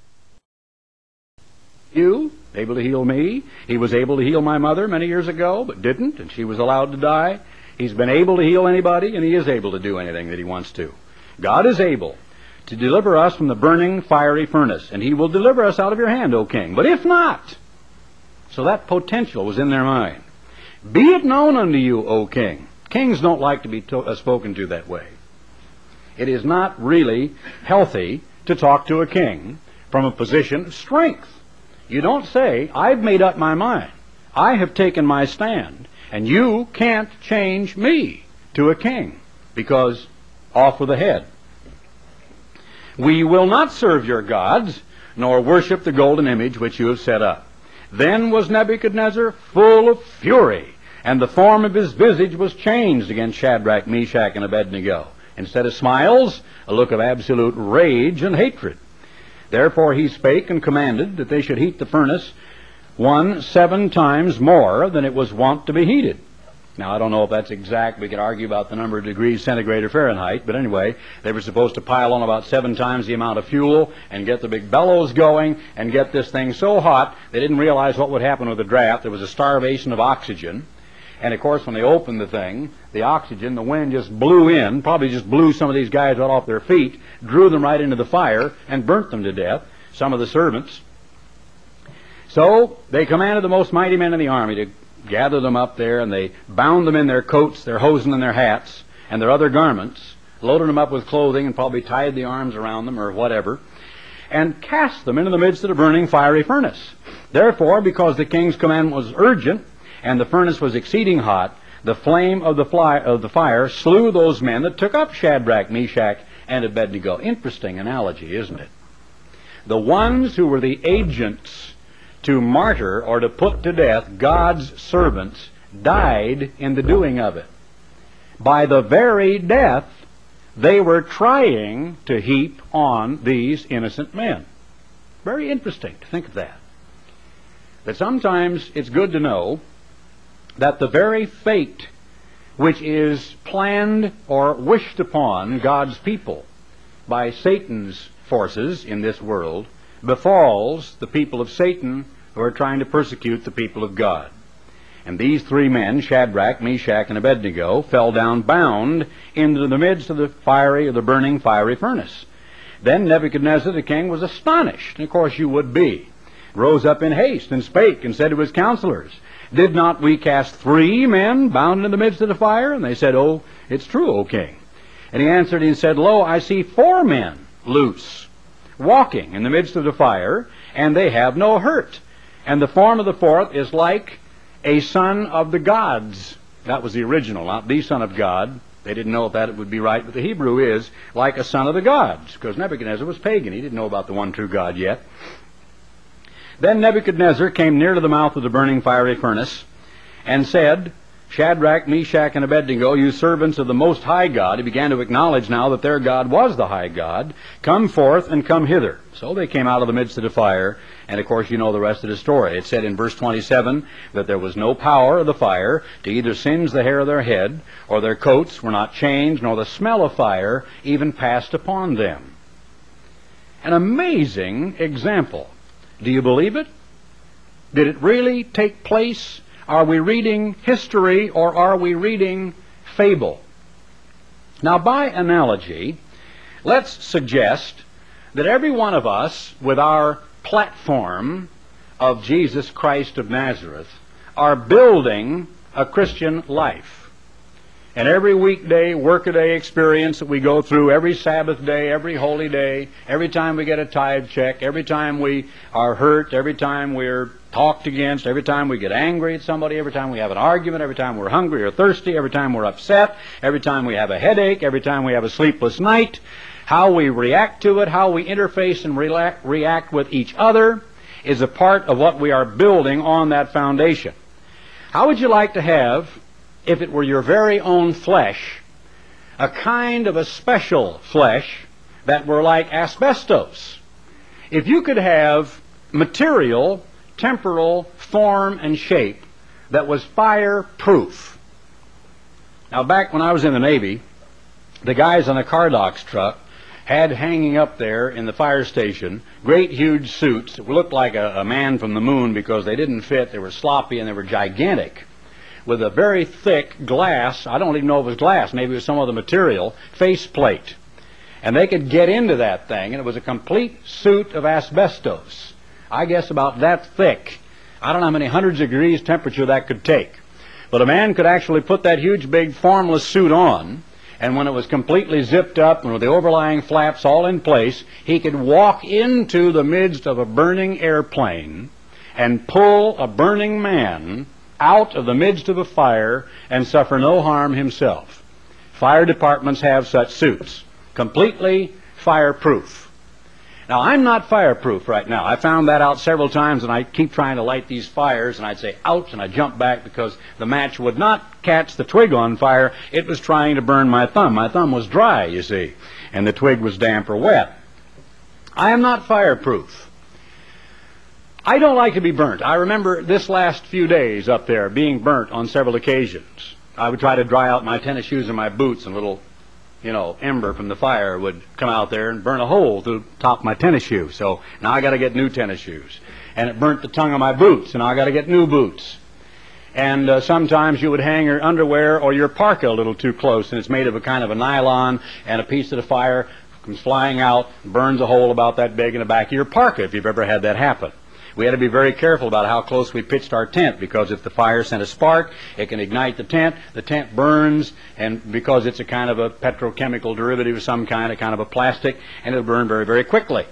you, able to heal me. He was able to heal my mother many years ago, but didn't, and she was allowed to die. He's been able to heal anybody, and he is able to do anything that he wants to. God is able to deliver us from the burning, fiery furnace, and he will deliver us out of your hand, O king. But if not, so that potential was in their mind. Be it known unto you, O king. Kings don't like to be to- uh, spoken to that way. It is not really healthy to talk to a king from a position of strength. You don't say, I've made up my mind. I have taken my stand, and you can't change me to a king, because off with the head. We will not serve your gods, nor worship the golden image which you have set up. Then was Nebuchadnezzar full of fury, and the form of his visage was changed against Shadrach, Meshach, and Abednego. Instead of smiles, a look of absolute rage and hatred. Therefore he spake and commanded that they should heat the furnace one seven times more than it was wont to be heated. Now, I don't know if that's exact. We could argue about the number of degrees centigrade or Fahrenheit, but anyway, they were supposed to pile on about seven times the amount of fuel and get the big bellows going and get this thing so hot they didn't realize what would happen with the draft. There was a starvation of oxygen. And, of course, when they opened the thing, the oxygen, the wind just blew in, probably just blew some of these guys right off their feet, drew them right into the fire, and burnt them to death, some of the servants. So they commanded the most mighty men in the army to gather them up there, and they bound them in their coats, their hosen, and their hats, and their other garments, loaded them up with clothing, and probably tied the arms around them, or whatever, and cast them into the midst of the burning fiery furnace. Therefore, because the king's command was urgent, and the furnace was exceeding hot, the flame of the, fly, of the fire slew those men that took up Shadrach, Meshach, and Abednego. Interesting analogy, isn't it? The ones who were the agents to martyr or to put to death God's servants died in the doing of it. By the very death they were trying to heap on these innocent men. Very interesting to think of that. That sometimes it's good to know that the very fate which is planned or wished upon God's people by Satan's forces in this world befalls the people of Satan who are trying to persecute the people of God. And these three men, Shadrach, Meshach, and Abednego, fell down bound into the midst of the fiery, or the burning fiery furnace. Then Nebuchadnezzar the king was astonished, and of course you would be, rose up in haste and spake and said to his counselors, Did not we cast three men bound in the midst of the fire? And they said, Oh, it's true, O king. And he answered and said, Lo, I see four men loose, walking in the midst of the fire, and they have no hurt. And the form of the fourth is like a son of the gods. That was the original, not the son of God. They didn't know if that would be right, but the Hebrew is like a son of the gods, because Nebuchadnezzar was pagan. He didn't know about the one true God yet. Then Nebuchadnezzar came near to the mouth of the burning fiery furnace, and said, Shadrach, Meshach, and Abednego, you servants of the Most High God, he began to acknowledge now that their God was the High God, come forth and come hither. So they came out of the midst of the fire, and of course you know the rest of the story. It said in verse twenty-seven that there was no power of the fire to either singe the hair of their head, or their coats were not changed, nor the smell of fire even passed upon them. An amazing example. Do you believe it? Did it really take place? Are we reading history or are we reading fable? Now, by analogy, let's suggest that every one of us, with our platform of Jesus Christ of Nazareth, are building a Christian life. And every weekday, workaday experience that we go through, every Sabbath day, every holy day, every time we get a tithe check, every time we are hurt, every time we're talked against, every time we get angry at somebody, every time we have an argument, every time we're hungry or thirsty, every time we're upset, every time we have a headache, every time we have a sleepless night, how we react to it, how we interface and rela- react with each other is a part of what we are building on that foundation. How would you like to have, if it were your very own flesh, a kind of a special flesh that were like asbestos? If you could have material, temporal form and shape that was fireproof. Now, back when I was in the Navy, the guys on the car docks truck had hanging up there in the fire station great huge suits that looked like a, a man from the moon because they didn't fit. They were sloppy and they were gigantic, with a very thick glass, I don't even know if it was glass, maybe it was some other material, faceplate. And they could get into that thing, and it was a complete suit of asbestos. I guess about that thick. I don't know how many hundreds of degrees temperature that could take. But a man could actually put that huge, big, formless suit on, and when it was completely zipped up and with the overlying flaps all in place, he could walk into the midst of a burning airplane and pull a burning man out of the midst of a fire and suffer no harm himself. Fire departments have such suits, completely fireproof. Now, I'm not fireproof right now. I found that out several times, and I keep trying to light these fires, and I'd say, ouch, and I'd jump back because the match would not catch the twig on fire. It was trying to burn my thumb. My thumb was dry, you see, and the twig was damp or wet. I am not fireproof. I don't like to be burnt. I remember this last few days up there being burnt on several occasions. I would try to dry out my tennis shoes and my boots, and a little, you know, ember from the fire would come out there and burn a hole through the top of my tennis shoe. So now I got to get new tennis shoes. And it burnt the tongue of my boots, and now I got to get new boots. And uh, sometimes you would hang your underwear or your parka a little too close, and it's made of a kind of a nylon, and a piece of the fire comes flying out, burns a hole about that big in the back of your parka, if you've ever had that happen. We had to be very careful about how close we pitched our tent, because if the fire sent a spark, it can ignite the tent. The tent burns, and because it's a kind of a petrochemical derivative of some kind, a kind of a plastic, and it'll burn very, very quickly.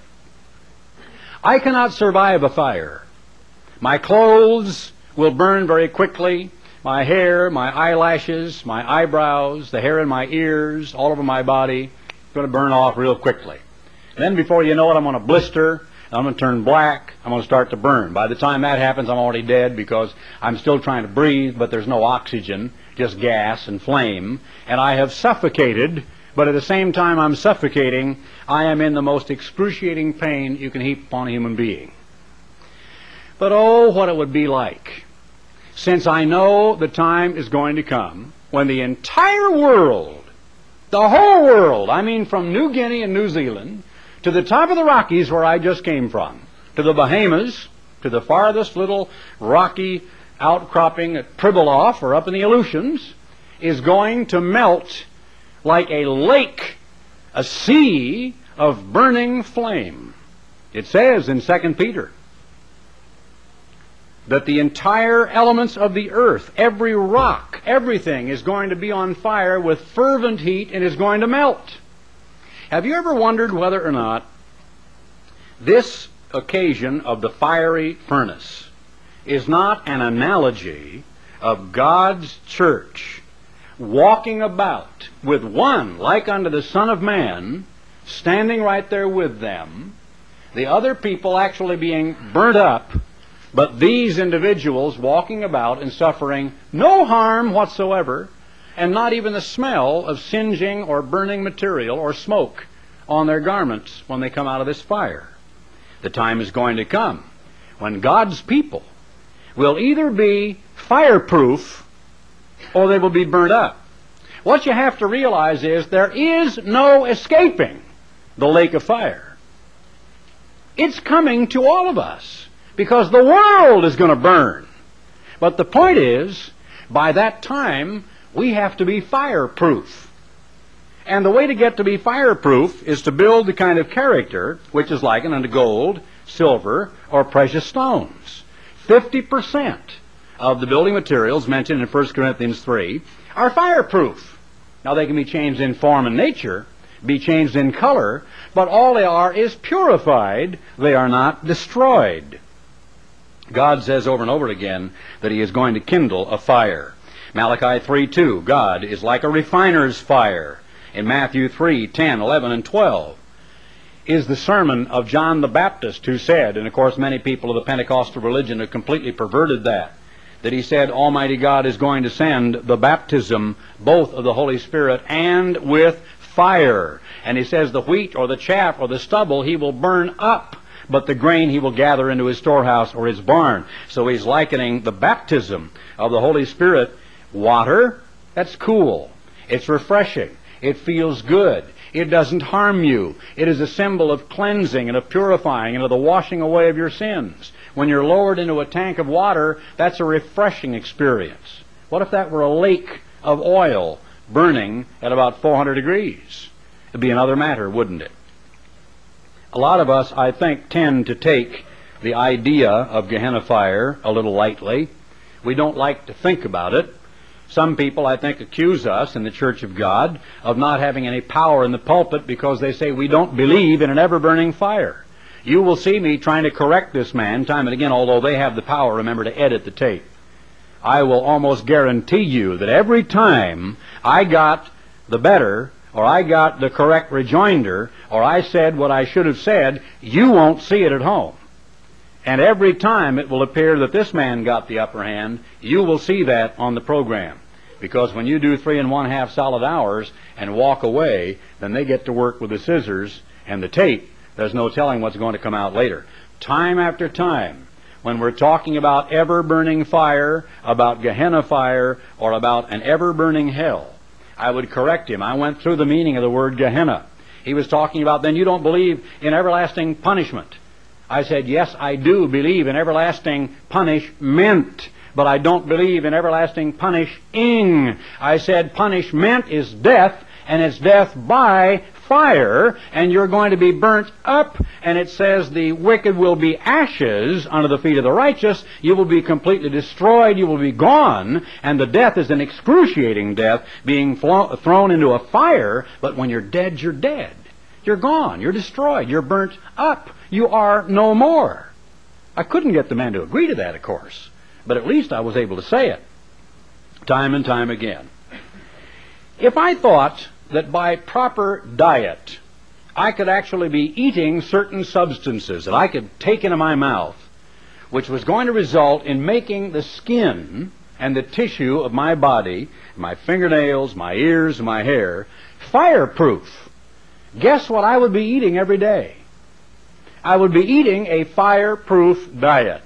I cannot survive a fire. My clothes will burn very quickly. My hair, my eyelashes, my eyebrows, the hair in my ears, all over my body, is going to burn off real quickly. And then before you know it, I'm going to blister. I'm going to turn black. I'm going to start to burn. By the time that happens, I'm already dead because I'm still trying to breathe, but there's no oxygen, just gas and flame. And I have suffocated, but at the same time I'm suffocating, I am in the most excruciating pain you can heap upon a human being. But oh, what it would be like, since I know the time is going to come when the entire world, the whole world, I mean from New Guinea and New Zealand, to the top of the Rockies where I just came from, to the Bahamas, to the farthest little rocky outcropping at Pribilof or up in the Aleutians, is going to melt like a lake, a sea of burning flame. It says in Second Peter that the entire elements of the earth, every rock, everything is going to be on fire with fervent heat and is going to melt. Have you ever wondered whether or not this occasion of the fiery furnace is not an analogy of God's church walking about with one like unto the Son of Man standing right there with them, the other people actually being burnt up But these individuals walking about and suffering no harm whatsoever, and not even the smell of singeing or burning material or smoke on their garments when they come out of this fire. The time is going to come when God's people will either be fireproof or they will be burnt up. What you have to realize is there is no escaping the lake of fire. It's coming to all of us because the world is going to burn. But the point is, by that time, we have to be fireproof. And the way to get to be fireproof is to build the kind of character which is likened unto gold, silver, or precious stones. Fifty percent of the building materials mentioned in First Corinthians three are fireproof. Now they can be changed in form and nature, be changed in color, but all they are is purified. They are not destroyed. God says over and over again that He is going to kindle a fire. Malachi three two, God is like a refiner's fire. In Matthew three ten, eleven, and twelve is the sermon of John the Baptist, who said, and of course many people of the Pentecostal religion have completely perverted that, that he said Almighty God is going to send the baptism both of the Holy Spirit and with fire. And he says the wheat or the chaff or the stubble He will burn up, but the grain He will gather into His storehouse or His barn. So He's likening the baptism of the Holy Spirit. Water, that's cool. It's refreshing. It feels good. It doesn't harm you. It is a symbol of cleansing and of purifying and of the washing away of your sins. When you're lowered into a tank of water, that's a refreshing experience. What if that were a lake of oil burning at about four hundred degrees? It'd be another matter, wouldn't it? A lot of us, I think, tend to take the idea of Gehenna fire a little lightly. We don't like to think about it. Some people, I think, accuse us in the Church of God of not having any power in the pulpit because they say we don't believe in an ever-burning fire. You will see me trying to correct this man time and again, although they have the power, remember, to edit the tape. I will almost guarantee you that every time I got the better, or I got the correct rejoinder, or I said what I should have said, you won't see it at home. And every time it will appear that this man got the upper hand, you will see that on the program. Because when you do three and one half solid hours and walk away, then they get to work with the scissors and the tape. There's no telling what's going to come out later. Time after time, when we're talking about ever-burning fire, about Gehenna fire, or about an ever-burning hell, I would correct him. I went through the meaning of the word Gehenna. He was talking about, then you don't believe in everlasting punishment. I said, yes, I do believe in everlasting punishment, but I don't believe in everlasting punishing. I said punishment is death, and it's death by fire, and you're going to be burnt up, and it says the wicked will be ashes under the feet of the righteous. You will be completely destroyed. You will be gone, and the death is an excruciating death, being flo- thrown into a fire, but when you're dead, you're dead. You're gone. You're destroyed. You're burnt up. You are no more. I couldn't get the man to agree to that, of course, but at least I was able to say it time and time again. If I thought that by proper diet I could actually be eating certain substances that I could take into my mouth, which was going to result in making the skin and the tissue of my body, my fingernails, my ears, and my hair, fireproof, guess what I would be eating every day? I would be eating a fireproof diet.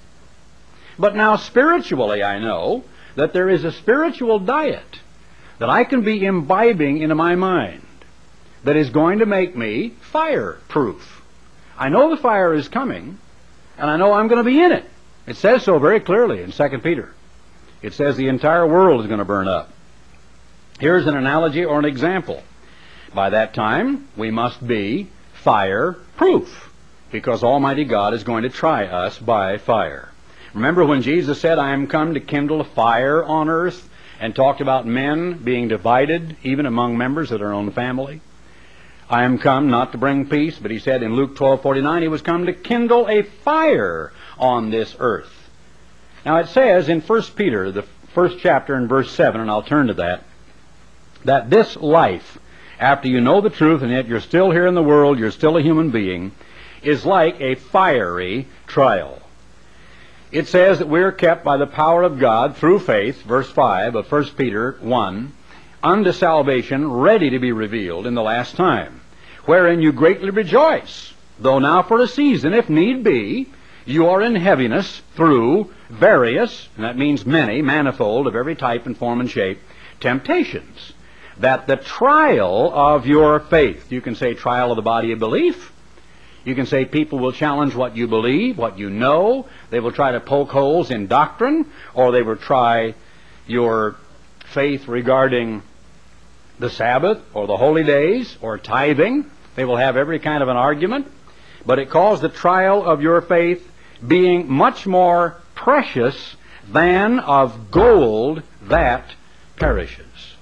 But now spiritually I know that there is a spiritual diet that I can be imbibing into my mind that is going to make me fireproof. I know the fire is coming, and I know I'm going to be in it. It says so very clearly in Second Peter. It says the entire world is going to burn up. Here's an analogy or an example. By that time, we must be fireproof, because Almighty God is going to try us by fire. Remember when Jesus said, I am come to kindle a fire on earth, and talked about men being divided, even among members of their own family? I am come not to bring peace, but he said in Luke twelve forty-nine, he was come to kindle a fire on this earth. Now it says in First Peter, the first chapter and verse seven, and I'll turn to that, that this life, after you know the truth and yet you're still here in the world, you're still a human being, is like a fiery trial. it says that we are kept by the power of God through faith, verse five of First Peter one, unto salvation, ready to be revealed in the last time, wherein you greatly rejoice, though now for a season, if need be, you are in heaviness through various, and that means many, manifold, of every type and form and shape, temptations, that the trial of your faith, you can say trial of the body of belief, you can say people will challenge what you believe, what you know. They will try to poke holes in doctrine, or they will try your faith regarding the Sabbath or the holy days or tithing. They will have every kind of an argument. But it calls the trial of your faith being much more precious than of gold that perishes.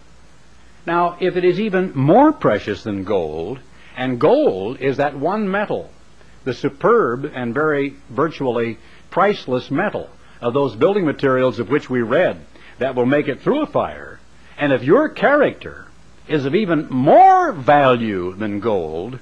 Now, if it is even more precious than gold, and gold is that one metal, the superb and very virtually priceless metal of those building materials of which we read that will make it through a fire, and if your character is of even more value than gold,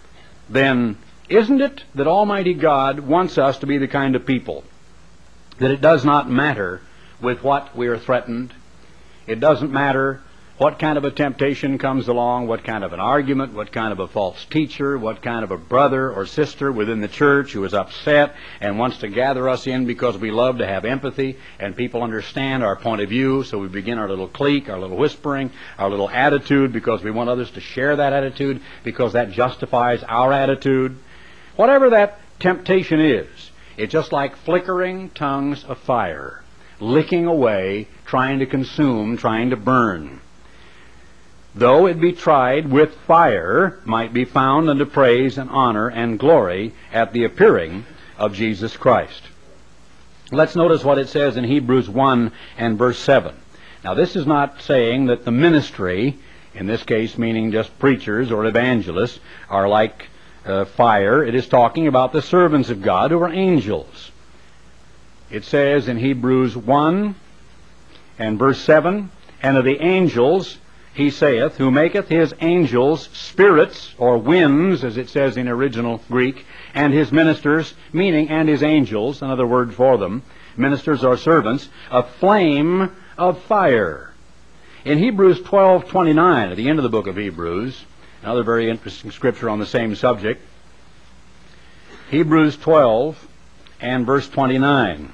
then isn't it that Almighty God wants us to be the kind of people that it does not matter with what we are threatened? It doesn't matter what kind of a temptation comes along, what kind of an argument, what kind of a false teacher, what kind of a brother or sister within the church who is upset and wants to gather us in because we love to have empathy and people understand our point of view, so we begin our little clique, our little whispering, our little attitude because we want others to share that attitude because that justifies our attitude. Whatever that temptation is, it's just like flickering tongues of fire, licking away, trying to consume, trying to burn. Though it be tried with fire, might be found unto praise and honor and glory at the appearing of Jesus Christ. Let's notice what it says in Hebrews one and verse seven. Now, this is not saying that the ministry, in this case meaning just preachers or evangelists, are like uh, fire. It is talking about the servants of God who are angels. It says in Hebrews one and verse seven, and of the angels he saith, who maketh his angels spirits, or winds, as it says in original Greek, and his ministers, meaning, and his angels, another word for them, ministers or servants, a flame of fire. In Hebrews twelve twenty-nine, at the end of the book of Hebrews, another very interesting scripture on the same subject, Hebrews twelve and verse twenty-nine.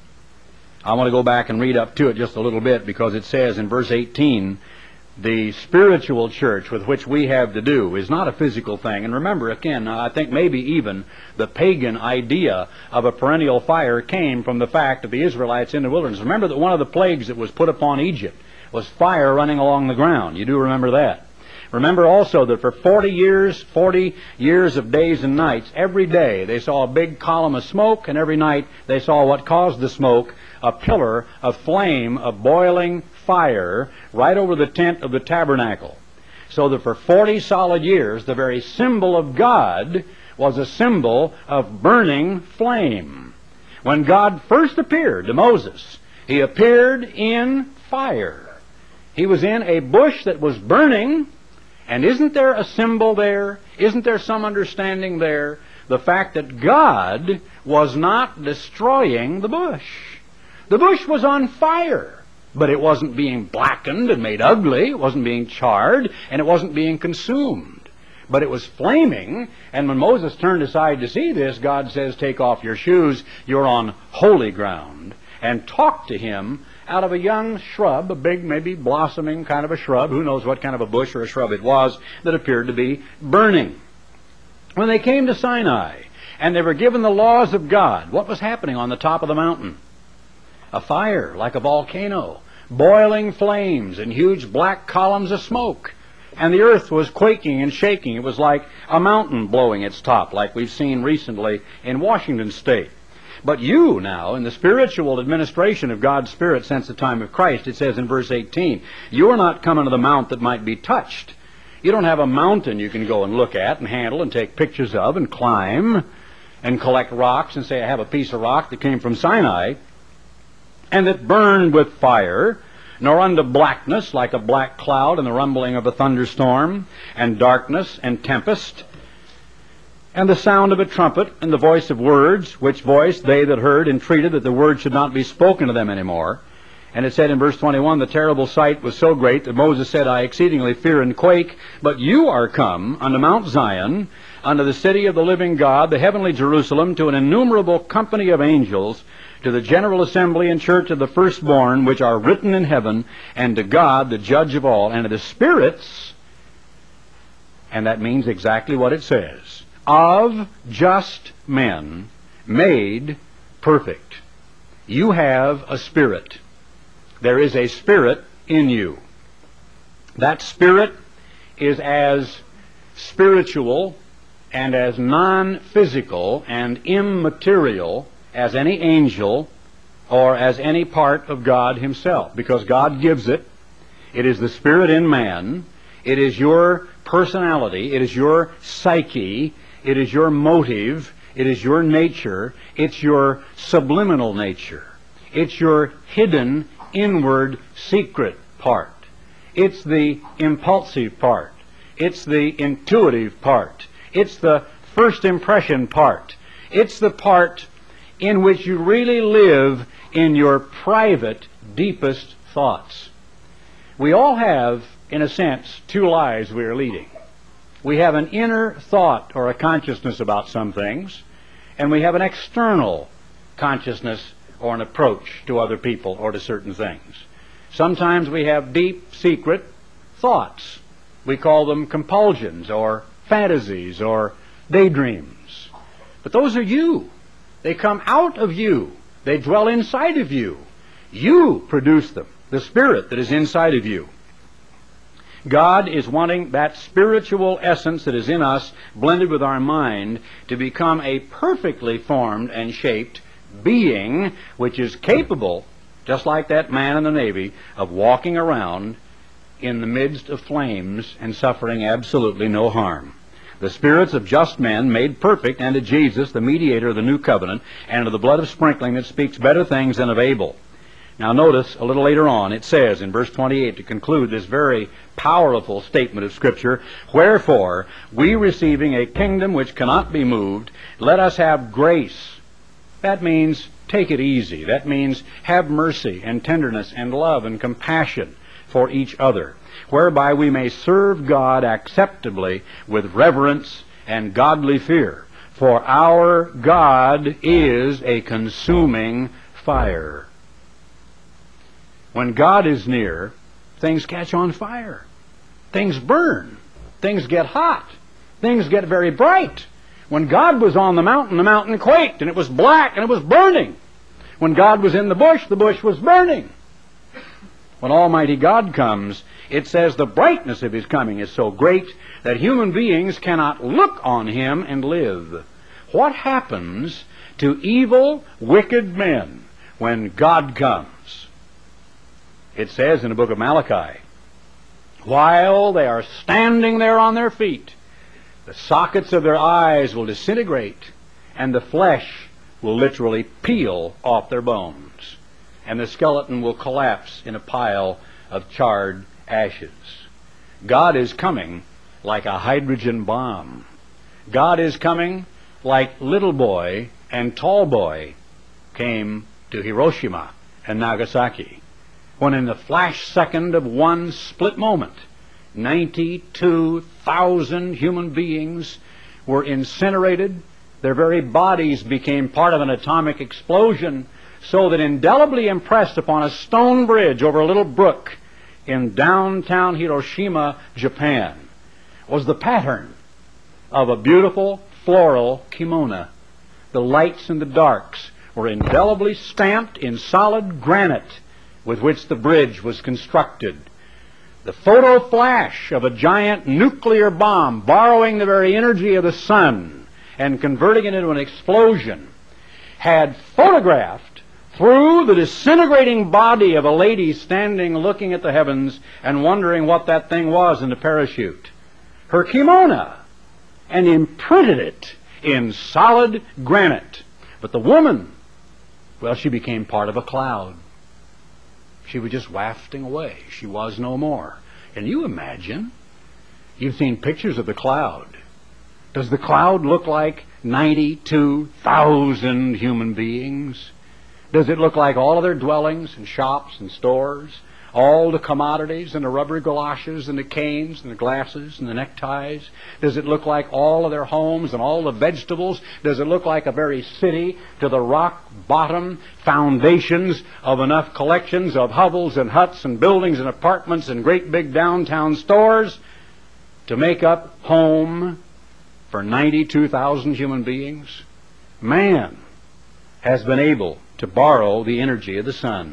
I want to go back and read up to it just a little bit, because it says in verse eighteen, the spiritual church with which we have to do is not a physical thing. And remember, again, I think maybe even the pagan idea of a perennial fire came from the fact of the Israelites in the wilderness. Remember that one of the plagues that was put upon Egypt was fire running along the ground. You do remember that. Remember also that for forty years, forty years of days and nights, every day they saw a big column of smoke, and every night they saw what caused the smoke, a pillar of flame, of boiling fire, right over the tent of the tabernacle. So that for forty solid years, the very symbol of God was a symbol of burning flame. When God first appeared to Moses, he appeared in fire. He was in a bush that was burning. And isn't there a symbol there? Isn't there some understanding there? The fact that God was not destroying the bush. The bush was on fire, but it wasn't being blackened and made ugly. It wasn't being charred, and it wasn't being consumed. But it was flaming, and when Moses turned aside to see this, God says, take off your shoes, you're on holy ground, and talk to him out of a young shrub, a big, maybe blossoming kind of a shrub, who knows what kind of a bush or a shrub it was, that appeared to be burning. When they came to Sinai, and they were given the laws of God, what was happening on the top of the mountain? A fire, like a volcano, boiling flames and huge black columns of smoke. And the earth was quaking and shaking. It was like a mountain blowing its top, like we've seen recently in Washington State. But you now, in the spiritual administration of God's Spirit since the time of Christ, it says in verse eighteen, you're not coming to the mount that might be touched. You don't have a mountain you can go and look at and handle and take pictures of and climb and collect rocks and say, I have a piece of rock that came from Sinai and that burned with fire, nor unto blackness like a black cloud and the rumbling of a thunderstorm, and darkness and tempest. and the sound of a trumpet, and the voice of words, which voice they that heard entreated that the word should not be spoken to them any more. And it said in verse twenty-one, the terrible sight was so great that Moses said, I exceedingly fear and quake, but you are come unto Mount Zion, unto the city of the living God, the heavenly Jerusalem, to an innumerable company of angels, to the general assembly and church of the firstborn, which are written in heaven, and to God, the judge of all, and to the spirits, and that means exactly what it says, of just men made perfect. You have a spirit. There is a spirit in you. That spirit is as spiritual and as non-physical and immaterial as any angel or as any part of God himself, because God gives it. It is the spirit in man. It is your personality. It is your psyche. It is your motive. It is your nature. It's your subliminal nature. It's your hidden, inward, secret part. It's the impulsive part. It's the intuitive part. It's the first impression part. It's the part in which you really live in your private, deepest thoughts. We all have, in a sense, two lives we are leading. We have an inner thought or a consciousness about some things, and we have an external consciousness or an approach to other people or to certain things. Sometimes we have deep, secret thoughts. We call them compulsions or fantasies or daydreams. But those are you. They come out of you. They dwell inside of you. You produce them, the spirit that is inside of you. God is wanting that spiritual essence that is in us, blended with our mind, to become a perfectly formed and shaped being which is capable, just like that man in the Navy, of walking around in the midst of flames and suffering absolutely no harm. The spirits of just men made perfect, and to Jesus, the mediator of the new covenant, and to the blood of sprinkling that speaks better things than of Abel. Now notice, a little later on, it says in verse twenty-eight, to conclude this very powerful statement of Scripture, wherefore, we receiving a kingdom which cannot be moved, let us have grace. That means take it easy. That means have mercy and tenderness and love and compassion for each other, whereby we may serve God acceptably with reverence and godly fear. For our God is a consuming fire. When God is near, things catch on fire. Things burn. Things get hot. Things get very bright. When God was on the mountain, the mountain quaked, and it was black, and it was burning. When God was in the bush, the bush was burning. When Almighty God comes, it says the brightness of His coming is so great that human beings cannot look on Him and live. What happens to evil, wicked men when God comes? It says in the book of Malachi, while they are standing there on their feet, the sockets of their eyes will disintegrate, and the flesh will literally peel off their bones, and the skeleton will collapse in a pile of charred ashes. God is coming like a hydrogen bomb. God is coming like little boy and tall boy came to Hiroshima and Nagasaki, when in the flash second of one split moment, ninety-two thousand human beings were incinerated. Their very bodies became part of an atomic explosion, so that indelibly impressed upon a stone bridge over a little brook in downtown Hiroshima, Japan, was the pattern of a beautiful floral kimono. The lights and the darks were indelibly stamped in solid granite with which the bridge was constructed. The photo flash of a giant nuclear bomb borrowing the very energy of the sun and converting it into an explosion had photographed through the disintegrating body of a lady standing looking at the heavens and wondering what that thing was in the parachute, her kimono, and imprinted it in solid granite. But the woman, well, she became part of a cloud. She was just wafting away. She was no more. Can you imagine? You've seen pictures of the cloud. Does the cloud look like ninety-two thousand human beings? Does it look like all of their dwellings and shops and stores, all the commodities and the rubber galoshes and the canes and the glasses and the neckties? Does it look like all of their homes and all the vegetables? Does it look like a very city to the rock bottom foundations of enough collections of hovels and huts and buildings and apartments and great big downtown stores to make up home for ninety-two thousand human beings? Man has been able to borrow the energy of the sun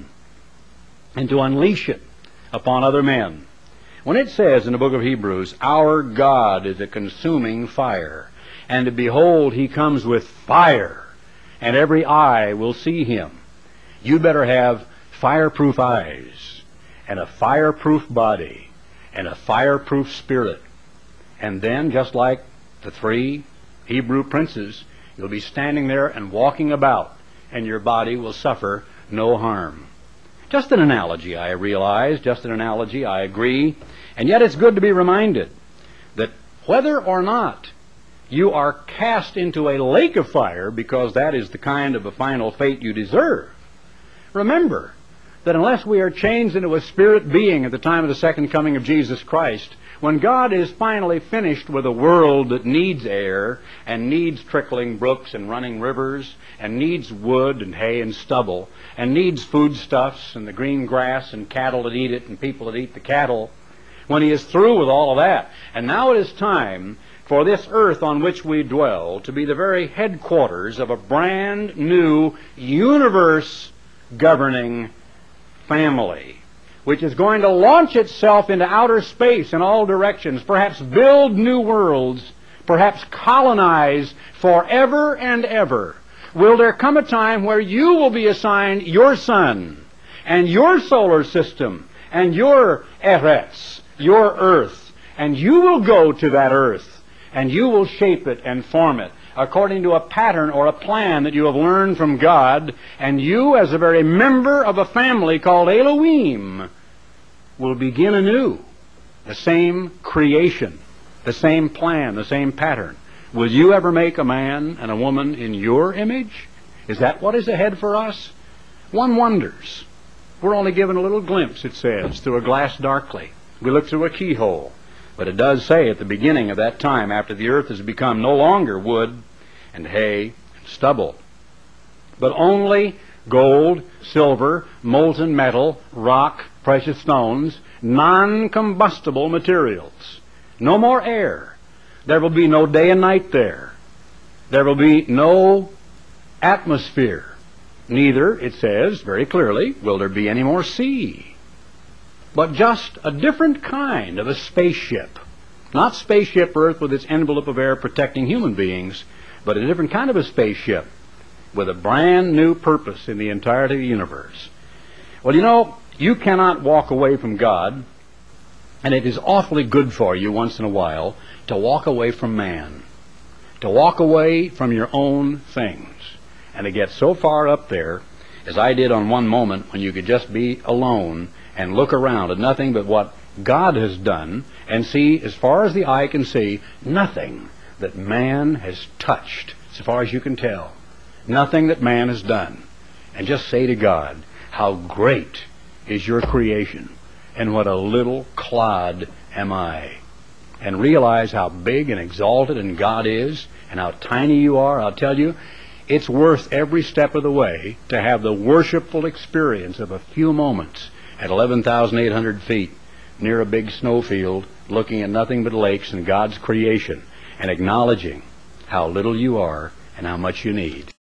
and to unleash it upon other men. When it says in the book of Hebrews, our God is a consuming fire, and behold, he comes with fire, and every eye will see him, you better have fireproof eyes, and a fireproof body, and a fireproof spirit. And then, just like the three Hebrew princes, you'll be standing there and walking about, and your body will suffer no harm. Just an analogy, I realize, just an analogy, I agree. And yet it's good to be reminded that whether or not you are cast into a lake of fire, because that is the kind of a final fate you deserve, remember that unless we are changed into a spirit being at the time of the second coming of Jesus Christ, when God is finally finished with a world that needs air and needs trickling brooks and running rivers and needs wood and hay and stubble and needs foodstuffs and the green grass and cattle that eat it and people that eat the cattle, when he is through with all of that, and now it is time for this earth on which we dwell to be the very headquarters of a brand new universe governing family, which is going to launch itself into outer space in all directions, perhaps build new worlds, perhaps colonize forever and ever. Will there come a time where you will be assigned your sun and your solar system and your Eretz, your earth, and you will go to that earth and you will shape it and form it according to a pattern or a plan that you have learned from God, and you, as a very member of a family called Elohim, will begin anew the same creation, the same plan, the same pattern. Will you ever make a man and a woman in your image? Is that what is ahead for us? One wonders. We're only given a little glimpse, it says, through a glass darkly. We look through a keyhole. But it does say at the beginning of that time, after the earth has become no longer wood and hay and stubble, but only gold, silver, molten metal, rock, precious stones, non-combustible materials. No more air. There will be no day and night there. There will be no atmosphere. Neither, it says very clearly, will there be any more sea, but just a different kind of a spaceship. Not spaceship Earth with its envelope of air protecting human beings, but a different kind of a spaceship with a brand new purpose in the entirety of the universe. Well, you know, you cannot walk away from God, and it is awfully good for you once in a while to walk away from man, to walk away from your own things, and to get so far up there, as I did on one moment when you could just be alone and look around at nothing but what God has done, and see, as far as the eye can see, nothing that man has touched, as far as you can tell. Nothing that man has done. And just say to God, how great is your creation, and what a little clod am I. And realize how big and exalted and God is, and how tiny you are. I'll tell you, it's worth every step of the way to have the worshipful experience of a few moments at eleven thousand eight hundred feet near a big snowfield, looking at nothing but lakes and God's creation, and acknowledging how little you are and how much you need.